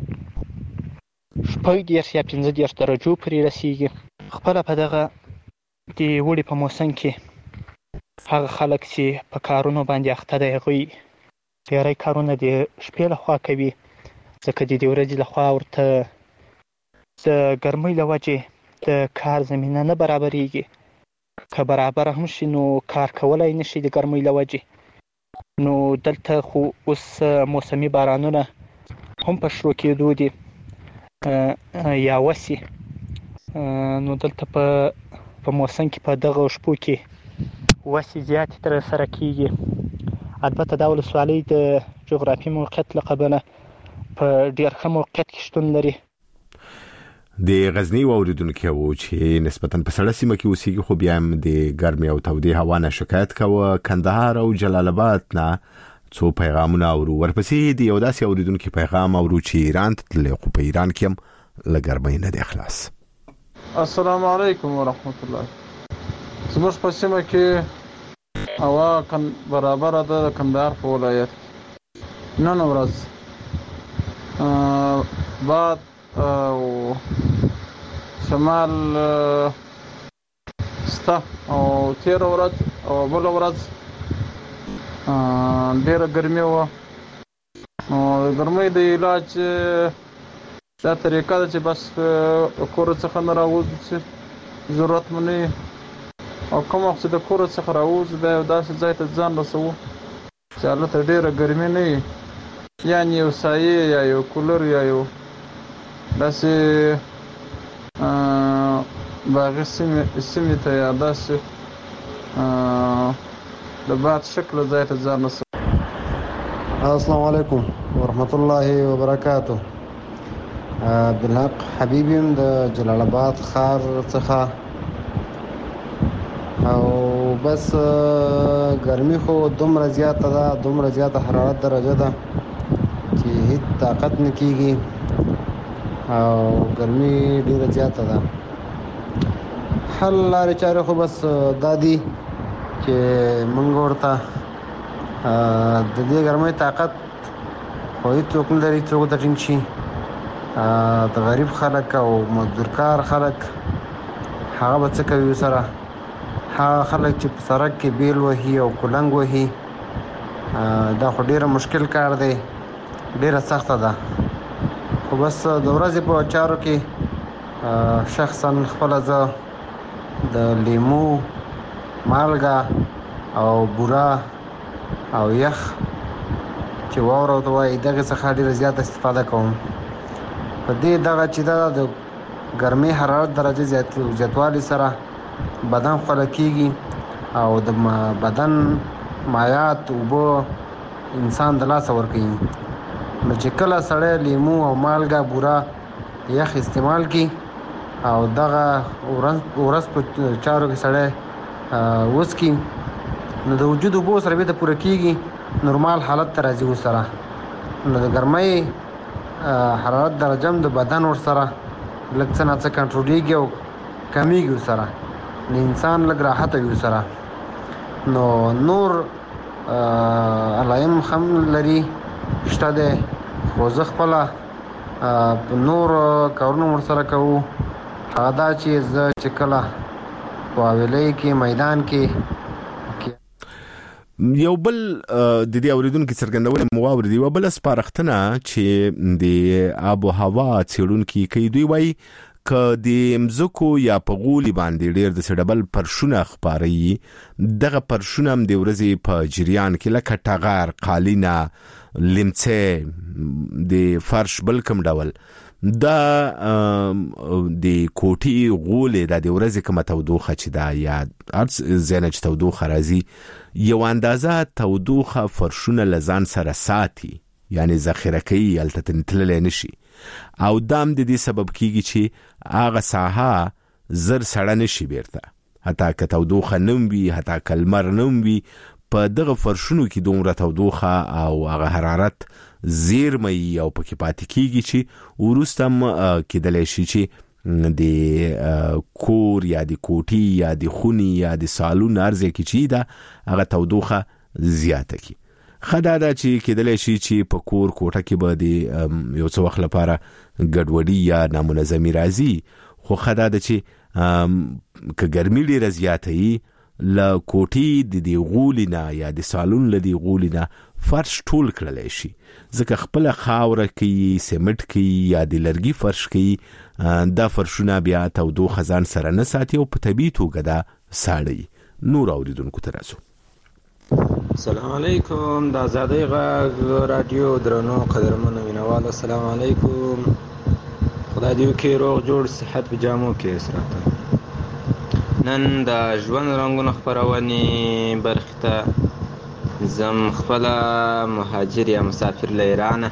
شپږ دېرش یا پنځه دېرش درجو پورې رسیږي. خپله په دغه د اوړي په موسم کې هغه خلک چې په کارونو باندې اخته دی هغوی ډېری کارونه د شپې لخوا کوي ځکه د دې ورځې لخوا ورته د ګرمۍ له وجې د کار زمینه نه برابرېږي. که برابره هم شي نو کار کولی نه شي د ګرمۍ له وجې. نو دلته خو اوس موسمي بارانونه هم په شروع کېدو دي یا وسي. نو دلته په په موسم کې په دغه شپو کې وسي زیاتې تر سره کېږي. البته دا ولسوالۍ د جغرافي موقعیت له قبله په ډېر ښه موقعیت کې شتون لري. د غزنی واوریدونکو وو چې نسبتاً په سړه سیمه کې اوسېږي خو بیا هم د ګرمۍ او تودې هوا نه شکایت کوه. کندهار او جلال آباد نه څو پیغامونه اورو. ورپسې د یو داسې اوریدونکو پیغام اورو چې ایران ته تللی خو په ایران کې هم له ګرمۍ نه دی خلاص. السلام علیکم ورحمت الله. زموږ په سیمه کې هوا برابره ده د کندهار په ولایت نن ورځ باد او شمال سته او تیر ورځ او بل ورځ ډیره ګرمي وه. نو ګرمۍ د علاج دا طریقه ده چې بس کور څخه نه راوځو چې ضرورت مو نه او کوم وخت چې د کور څخه راوځو بیا یو داسې ځای ته ځان رسوو چې هلته ډیره ګرمي نه وي، یعنې یو سایې یا یو کولر یا یو داسې باغي سیمې ته یا داسې د باد شکل ځای ته ځان رسوو. السلام علیکم ورحمت الله وبرکاته. بالحق حبیب یم د جلال آباد ښار څخه او بس ګرمي خو دومره زیاته ده، دومره زیاته حرارت درجه ده چې هیڅ طاقت نه کیږي او ګرمي ډیره زیاته ده. حل لارې چارې خو بس دا دي چې موږ ورته د دې ګرمۍ طاقت خو هېڅوک نه لري څوک ته ټینګ شي. د غریب خلک او مزدورکار خلک هغه به څه کوي سره، هغه خلک چې په سړک کې بیل وهي او کولنګ وهي دا خو ډیره مشکل کار دی، ډیره سخته ده. خو بس د ورځې په چارو کې شخصا خپله زه د لیمو، مالګه او بوره او یخ چې واوره ورته وایي دغې څخه ډېره زیاته استفاده کوم. په دې دغه چې دا د ګرمۍ حرارت درجه زیاتوالي سره بدن خوله کېږي او د بدن مایعات اوبه انسان د لاسه ورکوي. نو چې کله سړی لیمو او مالګه، بوره، یخ استعمال کړي او دغه ورځ په چارو کې سړی وڅکي نو د وجود اوبو سره بېرته پوره کېږي، نورمال حالت ته راځي ورسره. نو د ګرمۍ حرارت درجه هم د بدن ورسره لږ څه نه څه کنټرولېږي او کمیږي ورسره، نو انسان لږ راحته وي ورسره. نو نور علایم هم لري شته دی، خو زه خپله نور کارونه ورسره کوو. هغه دا چې زه چې کله په حویلۍ کې میدان کې یو بل د دې اوریدونکو څرګندونه مو واوریدي. یو بل سپارښتنه چې د آب و هوا څېړونکي کوي، دوی وایي که د مځکو یا په غولي باندې ډېر د ډبل پرشونه خپاري، دغه پرشونه هم د ورځې په جریان کې لکه ټغر، قالینه، لیمڅه، د فرش بل کوم ډول دا د کوټي غولې د ورځې کومه تودوخه چې دا یا هر ځای چې تودوخه راځي یو اندازه تودوخه فرشونه لزان سره ساتي، یعنی ذخیره کوي، هلته تللی نشي. او دام د دې سبب کیږي چې هغه ساحه زر سړه نشي بیرته، حتی که تودوخه نم وي، حتی که لمر نم وي، په دغه فرشونو کې دومره تودوخه او هغه حرارت زیرمه او پکې پاتې کیږي چې وروسته هم کېدلی شي چې د کور یا د کوټي یا د خوني یا د سالون ارزه کې چي دا هغه تودوخه زیاته کی. خدا دا چې کېدل شي چې په کور کوټه کې به د یو څو وخت لپاره ګډوډي یا نامنظمي راځي، خو خدا دا چې که ګرمي ډیره زیاته وي له کوټي د دې غولینا یا د سالون له دې غولینا فرش ټول کړلی شي، ځکه خپل خاوره کې سیمټ کې یا د لرګي فرش کې دا فرشونه بیا تودوخه ځان سره نه ساتي او په طبیعي توګه دا ساړي. نور اوریدونکو ته راځو. السلام علیکم، د آزادۍ غږ رادیو درنو قدرمنو مینوالو، السلام علیکم. خدای دې وکړي روغ جوړ صحت په جامو کې اسراته. نن د ژوند رنګونه خپرونې برخې ته زم خپله مهاجر یا مسافر له ایرانه.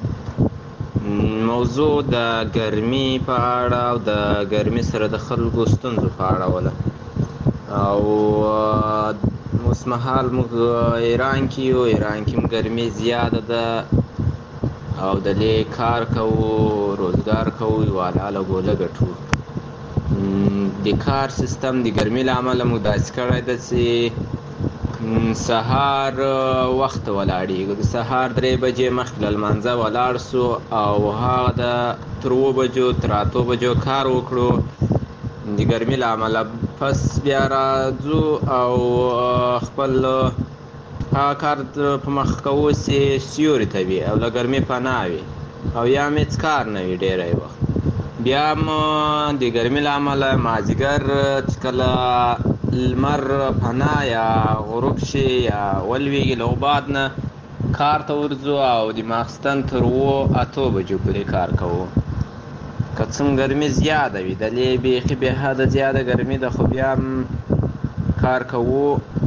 موضوع د ګرمي په اړه او د ګرمي سره د خلکو ستونزو په اړه وله. او اوس مهال موږ ایران کې یو، ایران کې هم ګرمي زیاده ده او دلې کار کوو، روزګار کوو، یوه حلاله ګوله ګټو. د کار سیستم د ګرمۍ له امله موږ داسې کړی ده چې سهار وخت ولاړېږو، د سهار درې بجې مخکې له لمانځه ولاړ سو او هغه د تر اووه بجو تر اتو بجو کار وکړو د ګرمۍ له امله. پس بیا راځو او خپل هغه کار په مخ کوو چې سیوري ته وي او له ګرمۍ پناه وي او یا هم هېڅ کار نه وي ډېری وخت. بیا هم د ګرمۍ له امله مازدیګر چې کله لمر پناه یا غروب شي یا ولویږي له باد نه کار ته ورځو او د ماخستن تر اووه اتو بجو پورې کار کوو. که څومره ګرمي زیاده وي دلې بیخي بې حده زیاده ګرمي ده، خو بیا هم کار کوو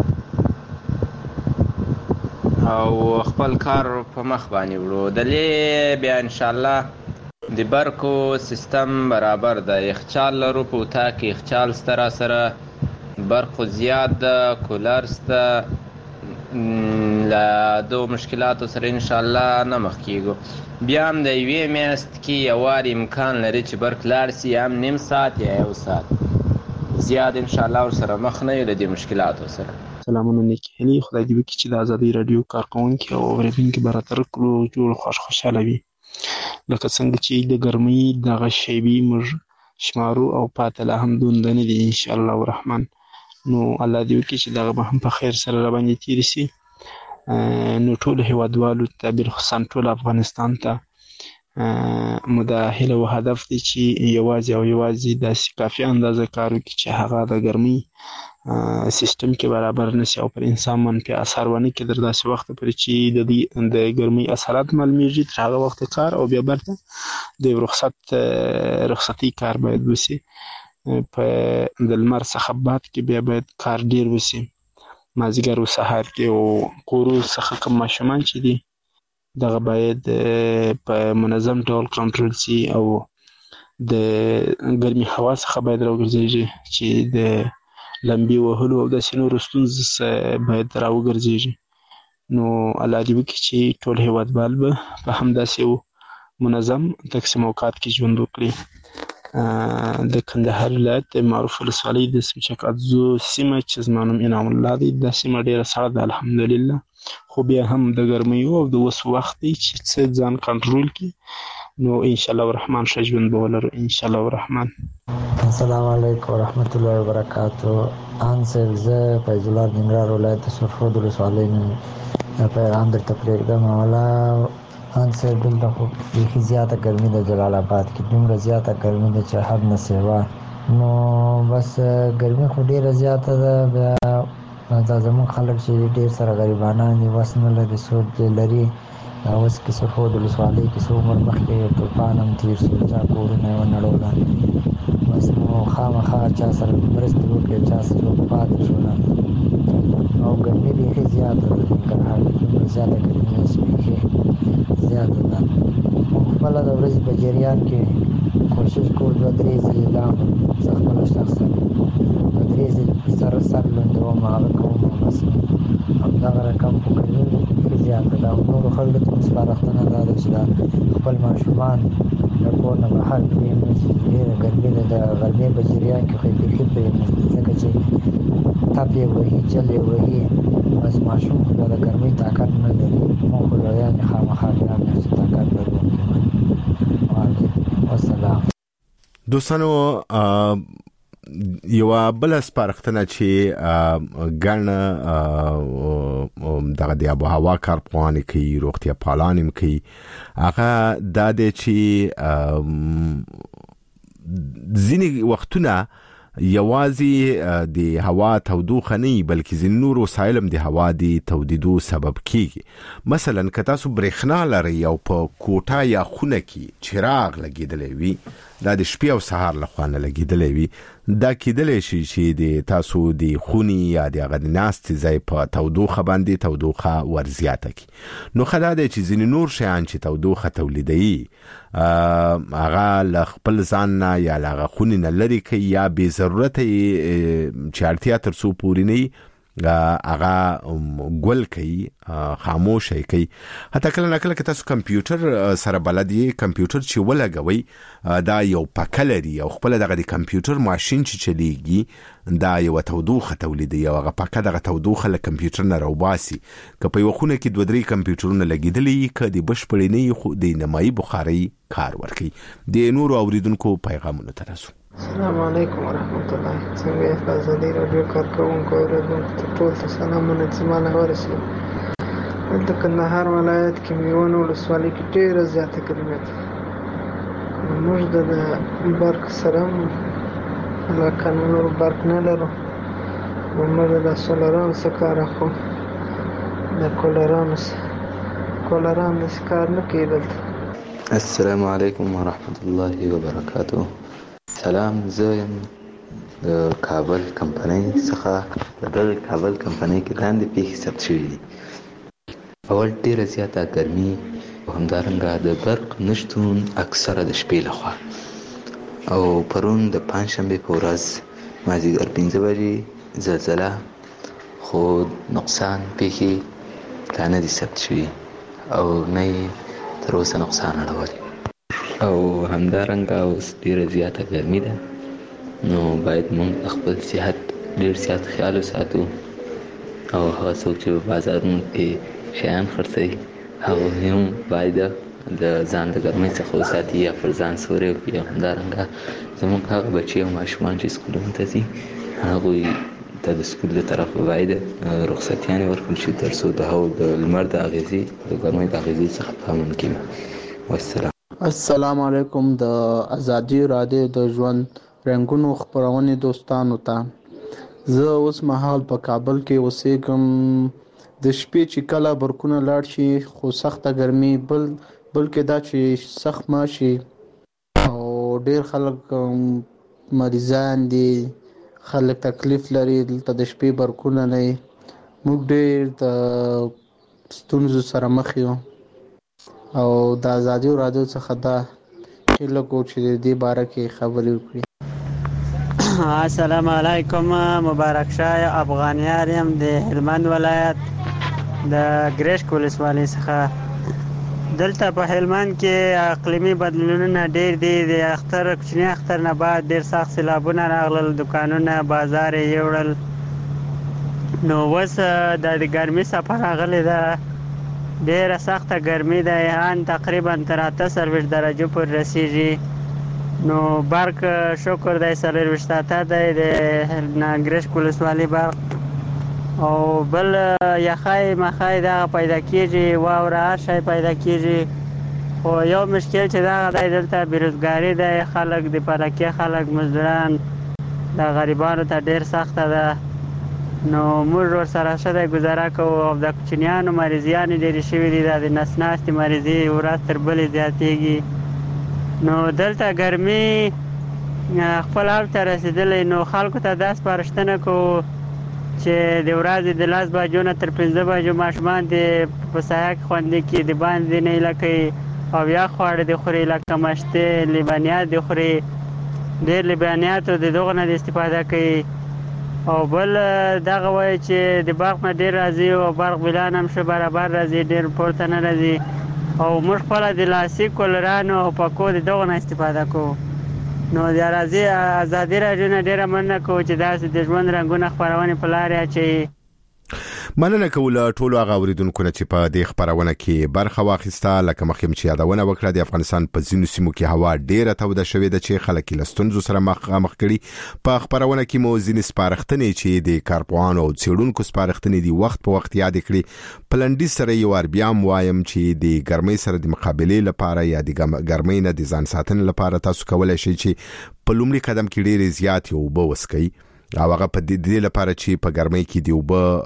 او خپل کار په مخ باندې وړو. دلې بیا انشاءالله د برقو سیستم برابر ده، یخچال لرو په اتاق کې، یخچال سته را سره، برق خو زیات ده، کولر سته. له دو مشکلاتو سره انشاءالله نه مخ کېږو. بیا هم د یوې میاشت کې یو وار امکان لري چې برق لاړ سي، یا هم نیم ساعت یا یو ساعت، زیات انشاءالله ورسره مخ نه یو له دې مشکلاتو سره. سلامونه نیکې هیلې، خدای دې وکړي چې د ازادۍ راډیو کارکوونکي او اورېدونکي به راته روغ جوړ خوش خوشحاله وي. لکه څنګه چې د ګرمۍ دغه شیبې موږ شمارو او پاته لا هم دونده نه دي انشاءالله الرحمن. نو الله دې وکړي چې دغه به هم په خیر سره راباندې تېرې سي. نو ټولو هېوادوالو ته بالخصوصا ټول افغانستان ته مو دا هیله و هدف دی چې یوازې او یوازې داسې کافي اندازه کار وکړي چې هغه د ګرمۍ سیستم کې برابر نشي او پر انسان منفي اثر ونه کړي تر داسې وخته پورې چې د دې د ګرمۍ اثرات معلومیږي. تر هغه وخته کار او بیا بیرته د رخصت رخصتي کار باید وسي. په د لمر څخه بعد کې بیا باید کار ډیر وسي، مازدیګر او سهار کې. او کورو څخه کوم ماشومان چې دي دغه باید په منظم ډول کنټرول سي او د ګرمي هوا څخه باید راوګرځېږي چې د لمبي وهلو او داسې نورو ستونزو باید راوګرځېږي. نو الله دې وکړي چې ټول هېوادوال به په همداسې یو منظم تقسیم اوقات کې ژوند وکړي. د کندهار ولایت د معروف ولسوالۍ د سمچک ادزو سیمه چې زما نوم انعام الله دی، دا سیمه ډېره سړه ده الحمدلله، خو بیا هم د ګرمۍ او د اوس وخت دی چې څه ځان کنټرول کړي نو انشاءالله الرحمن ښه ژوند به ولرو انشاءالله الرحمن. السلام علیکم ورحمت الله وبرکاته. ان صاحب زه فیض الله ننګرهار ولایت د سرخود ولسوالۍ نه پیغام درته پرېږدم. اوله ان صاحب دلته خو بیخي زیاته ګرمي ده جلال آباد کې، دومره زیاته ګرمي ده چې حد نه سوا. نو بس ګرمي خو ډېره زیاته ده. بیا دا زموږ خلک چې ډېر سره غریبانان دي، وس نه لري، څوک لري. اوس کې سرخود ولسوالۍ کې څو عمر مخکې یو طوفان هم تېر شو، چا کورونه یې ونړول. بس نو خامخا چا سره مرستې وکړې، چا سره پاتې شول. او ګرمي بیخي زیاته ده، ننګرهار کې دومره زیاته ګرمي ده چې بیخي زیاته ده. موږ خپله د ورځې په جریان کې کوشش کوو دوه درې ځلې لا هم زه خپله شخصا دوه درې ځلې پر سر سر لوندوم، هغه کوم. بس همدغه رقم په کلیو کې زیاته ده. او نورو خلکو ته مې سپارښتنه دا ده چې دا خپل ماشومان د کور نه بهر پرېږدي، چې ډېره ګرمي ده. د غرمې په جریان کې خو یې بیخي پرېږدي، ځکه چې تپ یې وهي، جل یې وهي، بس ماشوم خو د ګرمۍ طاقت نه لري. موږ خو لویان یې خامخا ګران یو چې طاقت لرونکي والسلام. دوستانو یو بل سپارښتنه چې ګڼ دغه د آب و هوا کارپوهان کوي، روغتیا پالان هم کوي، هغه دا دی چې ځینې وختونه یوازې د هوا تودوخه نه بلکې ځینې نور وسایل هم د هوا د تودیدو سبب کیږي. مثلا که تاسو برېښنا لرئ او په کوټه یا خونه کې چراغ لګېدلی وي، دا د شپې او سهار لخوا نه لګېدلی وي، دا کېدلی شي چې د تاسو د خونې یا د هغه د ناستې ځای په تودوخه باندې تودوخه ورزیاته کړي. نو ښه دا دی چې ځینې نور شیان چې تودوخه تولیدوي هغه له خپل ځان نه یا له هغه خونې نه لرې کوي، یا بې ضرورته چې اړتیا تر څو پورې نه وي هغه ګل کوي، خاموش کوي. حتی کله نه کله که تاسو کمپیوټر سره بلد یې، کمپیوټر چې ولګوي دا یو پکه لري او خپل دغه د کمپیوټر ماشین چې چلیږي دا یو تودوخه تولیدوي، او هغه پکه دغه تودوخه له کمپیوټر نه راوباسي. که په یو خونه کې دوه درې کمپیوټرونه لګېدلي که د بشپړې نه خو د نیمایي بخارۍ کار ورکوي. د نورو اوریدونکو پیغامونو ته رسو. السلام علیکم ورحمت الله. څنګه یې ازادي راډیو کارکوونکو اوریدونکو ته ټول ته سلامونه زمانه ورسېږي. دلته کندهار ولایت کې میوند ولسوالۍ کې ډېره زیاته ګرمي ده. موږ د برق سره علاقه نه لرو، برق نه لرو، موږ د سولرانو څخه کار اخلو. د کولرانو کولرانو داسې کار نه کوي دلته. السلام علیکم ورحمت الله وبرکاته. سلام، زه یم د کابل کمپنۍ څخه. د دغه کابل کمپنۍ کې لاندې پیښې ثبت شوي دي. اول ډېره زیاته ګرمي او همدارنګه د برق نشتون اکثره د شپې لخوا. او پرون د پنجشنبې په ورځ مازدیګر پنځه بجې زلزله، خو نقصان پیښې لا نه دي ثبت شوي او نه یې تر اوسه نقصان اړولی. او همدارنګه اوس ډېره زیاته ګرمي ده، نو باید موږ خپل صحت ډېر زیات خیال وساتو. او هغه څوک چې په بازارونو کې شیان خرڅوي هغه هم باید د ځان د ګرمۍ څخه وساتي یا پر ځان سوری وکړي. او همدارنګه زموږ هغه بچي او ماشومان چې سکولونو ته ځي هغوی ته د سکول له طرفه باید رخصتیانې ورکړل شي تر څو د هغو د لمر د اغېزې د ګرمۍ د اغېزې څخه په امن کې وي. والسلام. السلام علیکم. د ازادي راډیو د ژوند رنګونو خپرونې دوستانو ته، زه اوس مهال په کابل کې اوسېږم. د شپې چې کله برقونه لاړ شي خو سخته ګرمي، بل بلکې دا چې سخت ماشي او ډېر خلک مریضان دي، خلک تکلیف لري. دلته د شپې برقونه نه وي، موږ ډېر د ستونزو سره مخ یو. او د ازادي راډیو څخه دا هیله کوم چې د دې باره کې خبرې وکړي. السلام علیکم. مبارک شاه افغانیار یم د هلمند ولایت د ګرشک ولسوالۍ څخه. دلته په هلمند کې اقلیمي بدلونونه ډېر دي. د اختر کوچني اختر نه بعد ډېر سخت سیلابونه راغلل، دکانونه بازار یې یوړل. نو اوس د ګرمۍ څپه راغلې ده، ډېره سخته ګرمي ده، ان تقریبا تر اته څلوېښت درجو پورې رسیږي. نو برق شکر دی څلوېښت اته دی د ګرشک ولسوالۍ برق. او بل یخی مخی دغه پیدا کېږي، واوره هر شی پیدا کېږي. خو یو مشکل چې دغه دی دلته بېروزګاري دی، خلک د فلکي خلک مزدوران د غریبانو ته ډېر سخته ده. نو موږ ورسره ښه دی ګزاره کوو. او د کوچنیانو مریضیانې ډېرې شوي دي، دا د نس ناستې مریضي ورځ تر بلې زیاتېږي. نو دلته ګرمي خپل حال ته رسېدلی. نو خلکو ته دا سپارښتنه کوو چې د ورځې د لس بجو نه تر پنځه بجو ماشومان د په سایه کې خوندي کړي، د باندې نه ایله کوي او یخ خواړه د خوري لکه مشتې، لبنیات د خوري. ډېر لبنیاتو د دغو نه د استفاده کوي. او بل دغه وایي چې د برق نه ډېر راځي او برق بلان هم ښه برابر راځي، ډېر پورته نه راځي. او موږ خپله د لاسي کولرانو او پکو د دغو نه استفاده کوو. نو د راځي ازادي راډیو نه ډېره مننه کوو چې داسې د ژوند رنګونه خپرونې په لارې اچوي. مننه کوله ټولو هغه اوریدونکو نه چې په دې خبرونه کې برخه واخیسته. لکه مخکې چې یادونه وکړه د افغانستان په ځینو سیمو کې هوا ډیره توده شوې ده چې خلک له ستونزو سره مخامخ کړي. په خبرونه کې مو ځینې سپارښتنې چې د کارپوهانو او څېړونکو سپارښتنې دي وخت په وخت یاد کړي. پلنډي سره یو ور بیا وایم چې د ګرمۍ سره د مقابلې لپاره یا د ګرمۍ نه د ځان ساتنې لپاره تاسو کولای شئ چې په لومړي قدم کې ډېرې زیاتې اوبه وڅښئ او هغه په دې لپاره چې په ګرمۍ کې دی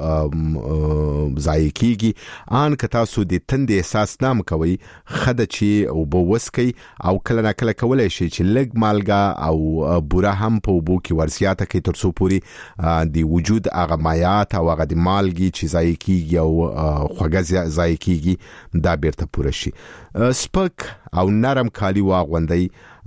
اوبه ضایع کیږي. ان که تاسو د تندې احساس نام کوي خده چې اوبه وسکي او کله نه کله کولای شي چې لږ مالګه او بوره هم په اوبو کې ورزیاته کوي تر څو پوري د وجود هغه مایعات او هغه د مالګي چې ضایع کیږي او خوږه ضایع کیږي دا بیرته پوره شي. سپک او نرم کالی واغوندئ،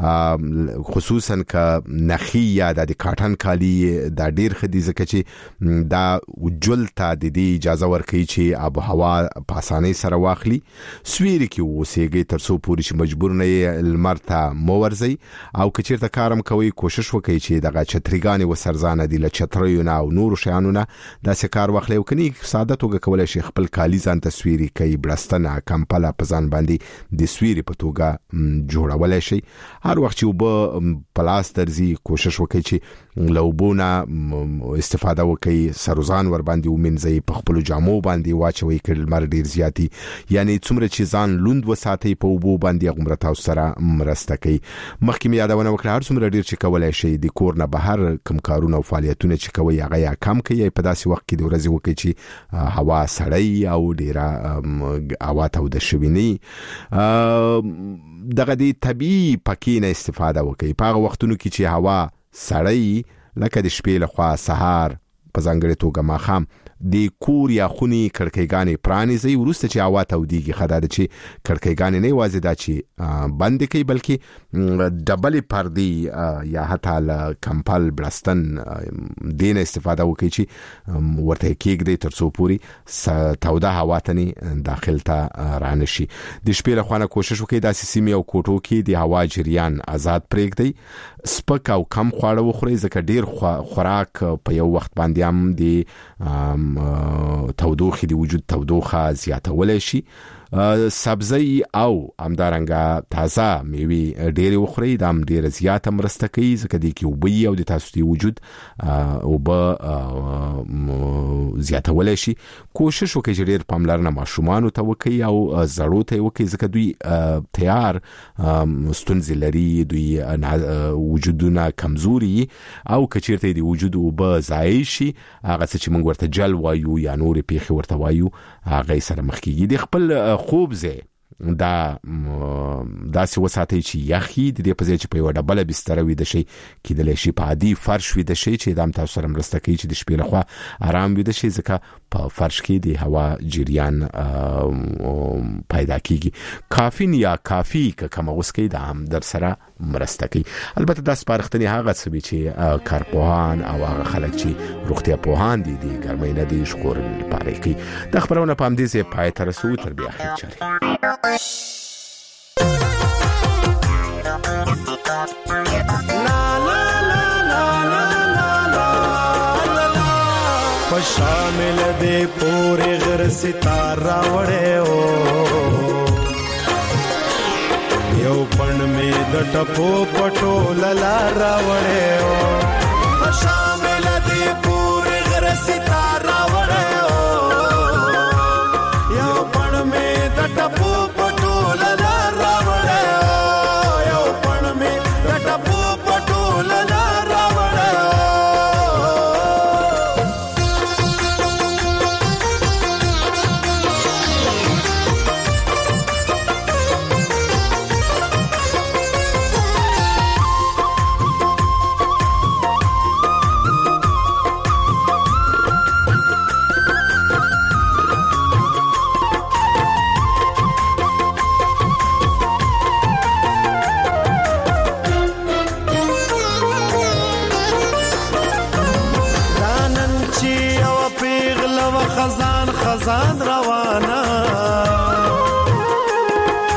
خصوصا که نخی یا د کاټن کالی دا ډیر خدي ځکه چې دا وجل ته د دې اجازه ورکړي چې آب هوا په اسانۍ سره واخلي. سویری کې اوسېږي تر څو پورې چې مجبور نه لمر ته مو ورځي. او که چیرته کارم کوي کوشش وکړئ چې دغه چتریګانې وسرزانه دي له چتریو نه او نور شیانو نه داسې کار واخلئ. او کني ساده توګه کولای شي خپل کالی ځان ته سویری کوي بلستنه کمپله په ځان باندې د سویری په توګه جوړولای شي. هر وخت چې وب پلاس درځي کوشش وکړئ چې لوبونه استفاده وکړئ، سروزان ور باندې ومنځئ، په خپل جامو باندې واچوي کړل مر ډیر زیاتی، یعنی څومره چې ځان لوند وساتئ په وبو باندې غمره تاسو سره مرسته کوي. مخکې می یادونه وکړه هر څومره ډیر چې کولای شي د کور نه بهر کم کارونه او فعالیتونه چې کوي هغه یا کم کړئ په داسې وخت کې د ورځې وکړئ چې هوا سړی او ډیره هوا توده شوی نه. دغه دی طبيعي پکې نه استفاده وکړي په هغه وختونو کې چې هوا سړی لکه د شپې لخوا سهار په ځانګړې توګه ماښام د کور یا خونی کړکېګانې پرانیزي. وروسته چې هوا تودېږي ښه ده چې کړکېګانې نه یوازې دا چې بندې کوي بلکې ډبلې پردې یا حتی له کمپل بلستن دې نه استفاده وکړي چې ورته کېږدي تر څو پورې توده هوا ته داخل ته رانشي. د شپې له خوا نه کوشش وکړئ داسې سیمې او کوټو کې د هوا جریان آزاد پرېږدئ. سپک او کم خواړه وخورئ ځکه ډیر خوراک په یو وخت باندې هم د تودوخه دی وجود تودوخه زیاتولای شي. سبزی او همدارنګه تازه میوه ډېر وخورئ دا هم ډېر زیاته مرسته کوي ځکه د کې وبې او د تاسو دی وجود او به زیاتولای شي. کوشش وکړئ چې ډېر پاملرنه ماشومان ته وکړئ او زړو ته وکړئ ځکه دوی تیار ستونزې لري، دوی وجودونه کمزوري او کچیرته دی وجود او به ضایع شي هغه څه چې موږ ورته جل وایو یا نور پیخي ورته وایو هغه سره مخ کیږي. د خپل خوب زه دا داسې وساتئ چې یخي د دې په ځای چې په یو ډبله بستر ویده شي کېدلی شي په عادي فرش ویده شي چې دا هم تاسو سره مرسته کوي چې د شپې لخوا آرام ویده شي ځکه په فرش کې د هوا جریان پیدا کیږي. کافین یا کافی که کم وسکئ دا هم در سره مرسته کوي. البته دا سپارښتنې هغه څه چې کارپوهان او هغه خلک چې روغتیا پوهان دي د ګرمۍ نه د ژغورنې لپاره کوي. دا خبرونه په همدې ځای پای ته رسوو. تر بیا خیر چارې. شامل دے پورے غر ستارہ وڑے ہو یو پن میں دٹپو پٹو للارا وڑے ہو شامل دے پورے غر ستارہ وڑے ہو یو پن میں دٹپو پٹو للارا وڑے ہو یو پن میں دٹپو پٹو للارا وڑے ہو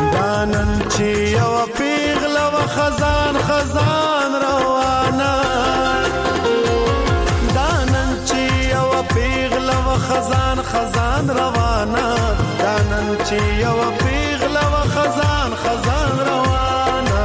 دانن چې یو پیغله و خزان خزان روانه دانن چې یو پیغله و خزان خزان روانه دانن چې یو پیغله و خزان خزان روانه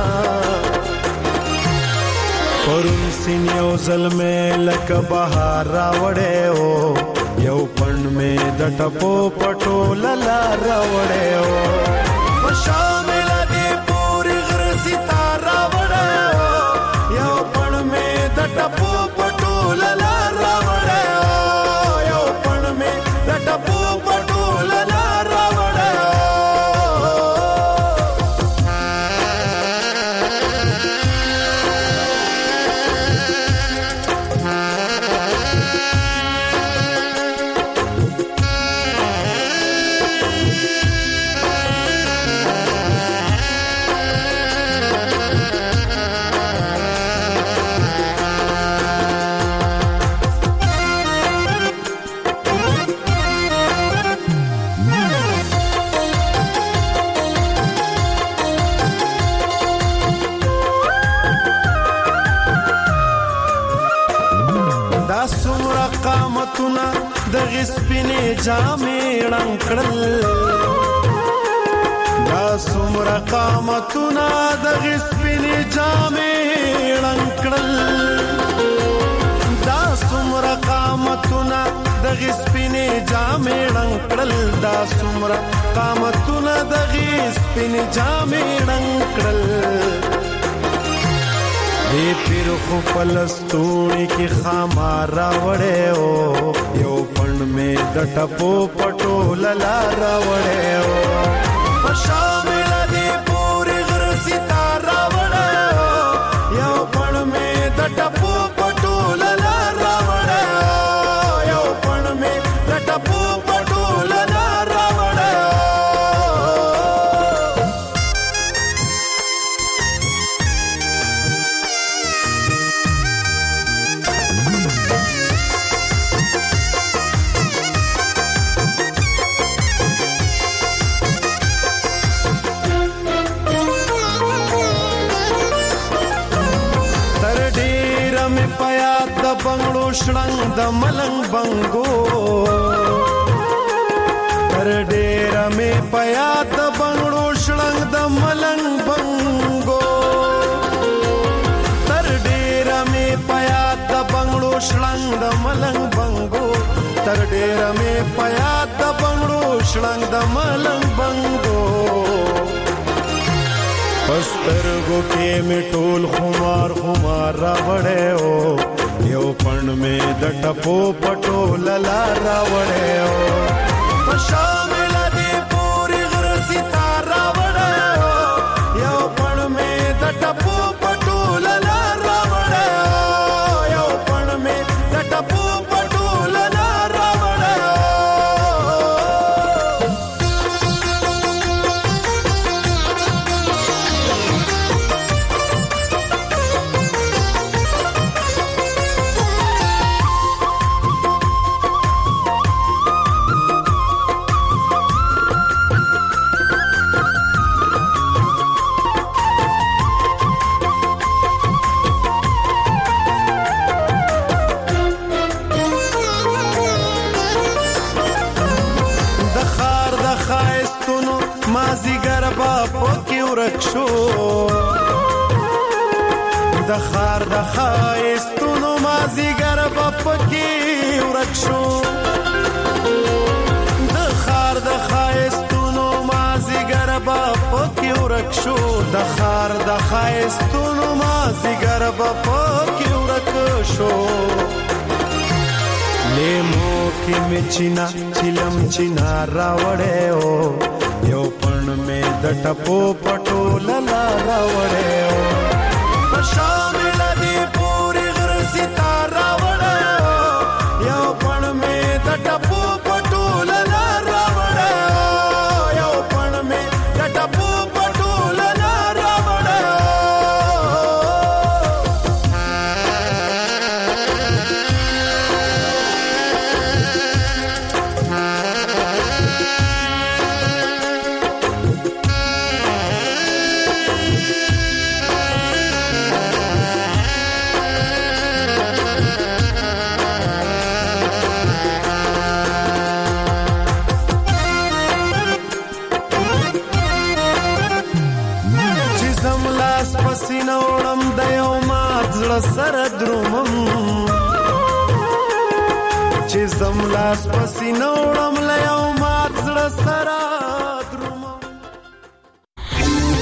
پرون سین یو ظلمه لکه بهار راوړې او یو پڼ مې د ټپو پټو للا راوړې او شامل دې پوری غر ستاره راوړې او یو پڼ مې د ټپو پټو للا راوړې او یو پڼ مې د ټپو پټو للا راوړې قامتونه د غسپینې جامې رنګ کړل دا څومره قامتونه د غسپینې جامې رنګ کړل دا څومره قامتونه د غسپینې جامې رنګ کړل دا څومره قامتونه د غسپینې جامې رنګ کړل دی پیر خو پلستونی کی خامار راوڑے ہو یو پند میں دٹا پو پٹو للا راوڑے ہو شامل دی پوری غر ستار راوڑے ہو یو پند میں دٹا پو پٹو للا راوڑے ہو یو پند میں دٹا پو پٹو للا راوڑے ہو بنگلو شړنګ د ملنګ بنګو تر ډیر مې پیا د بنگلو شړنګ د ملنګ بنګو تر ډیر مې پیا د بنگلو شړنګ د ملنګ بنګو تر ډیر مې پیا د بنگلو شړنګ د ملنګ بنګو پسترګو کې مې ټول خمار خمار راوړې او یو پند میں د ټپو پټو للا راوړې او شامل دی پوری غر ستار راوړې او یو پند میں د ټپو پټو للا راوړې او یو پند میں د ټپو پټو للا راوړې مازیګر با پکې ورکشو د خار د خایستونو مازیګر با پکې ورکشو د خار د خایستونو مازیګر با پکې ورکشو د خار د خایستونو مازیګر با پکې ورکشو لیمو کې مچینا چلم چینا راوړې او یو پند میں د ټپو پټو للا راوړې او شامل دی پوری غر ستار راوړې او یو پند میں د ټپو پټو للا راوړې او یو پند میں د ټپو پټو للا راوړې پسینه وړم د یو مات زړه سره درومم چې زم لاس پسینه وړم له یو مات زړه سره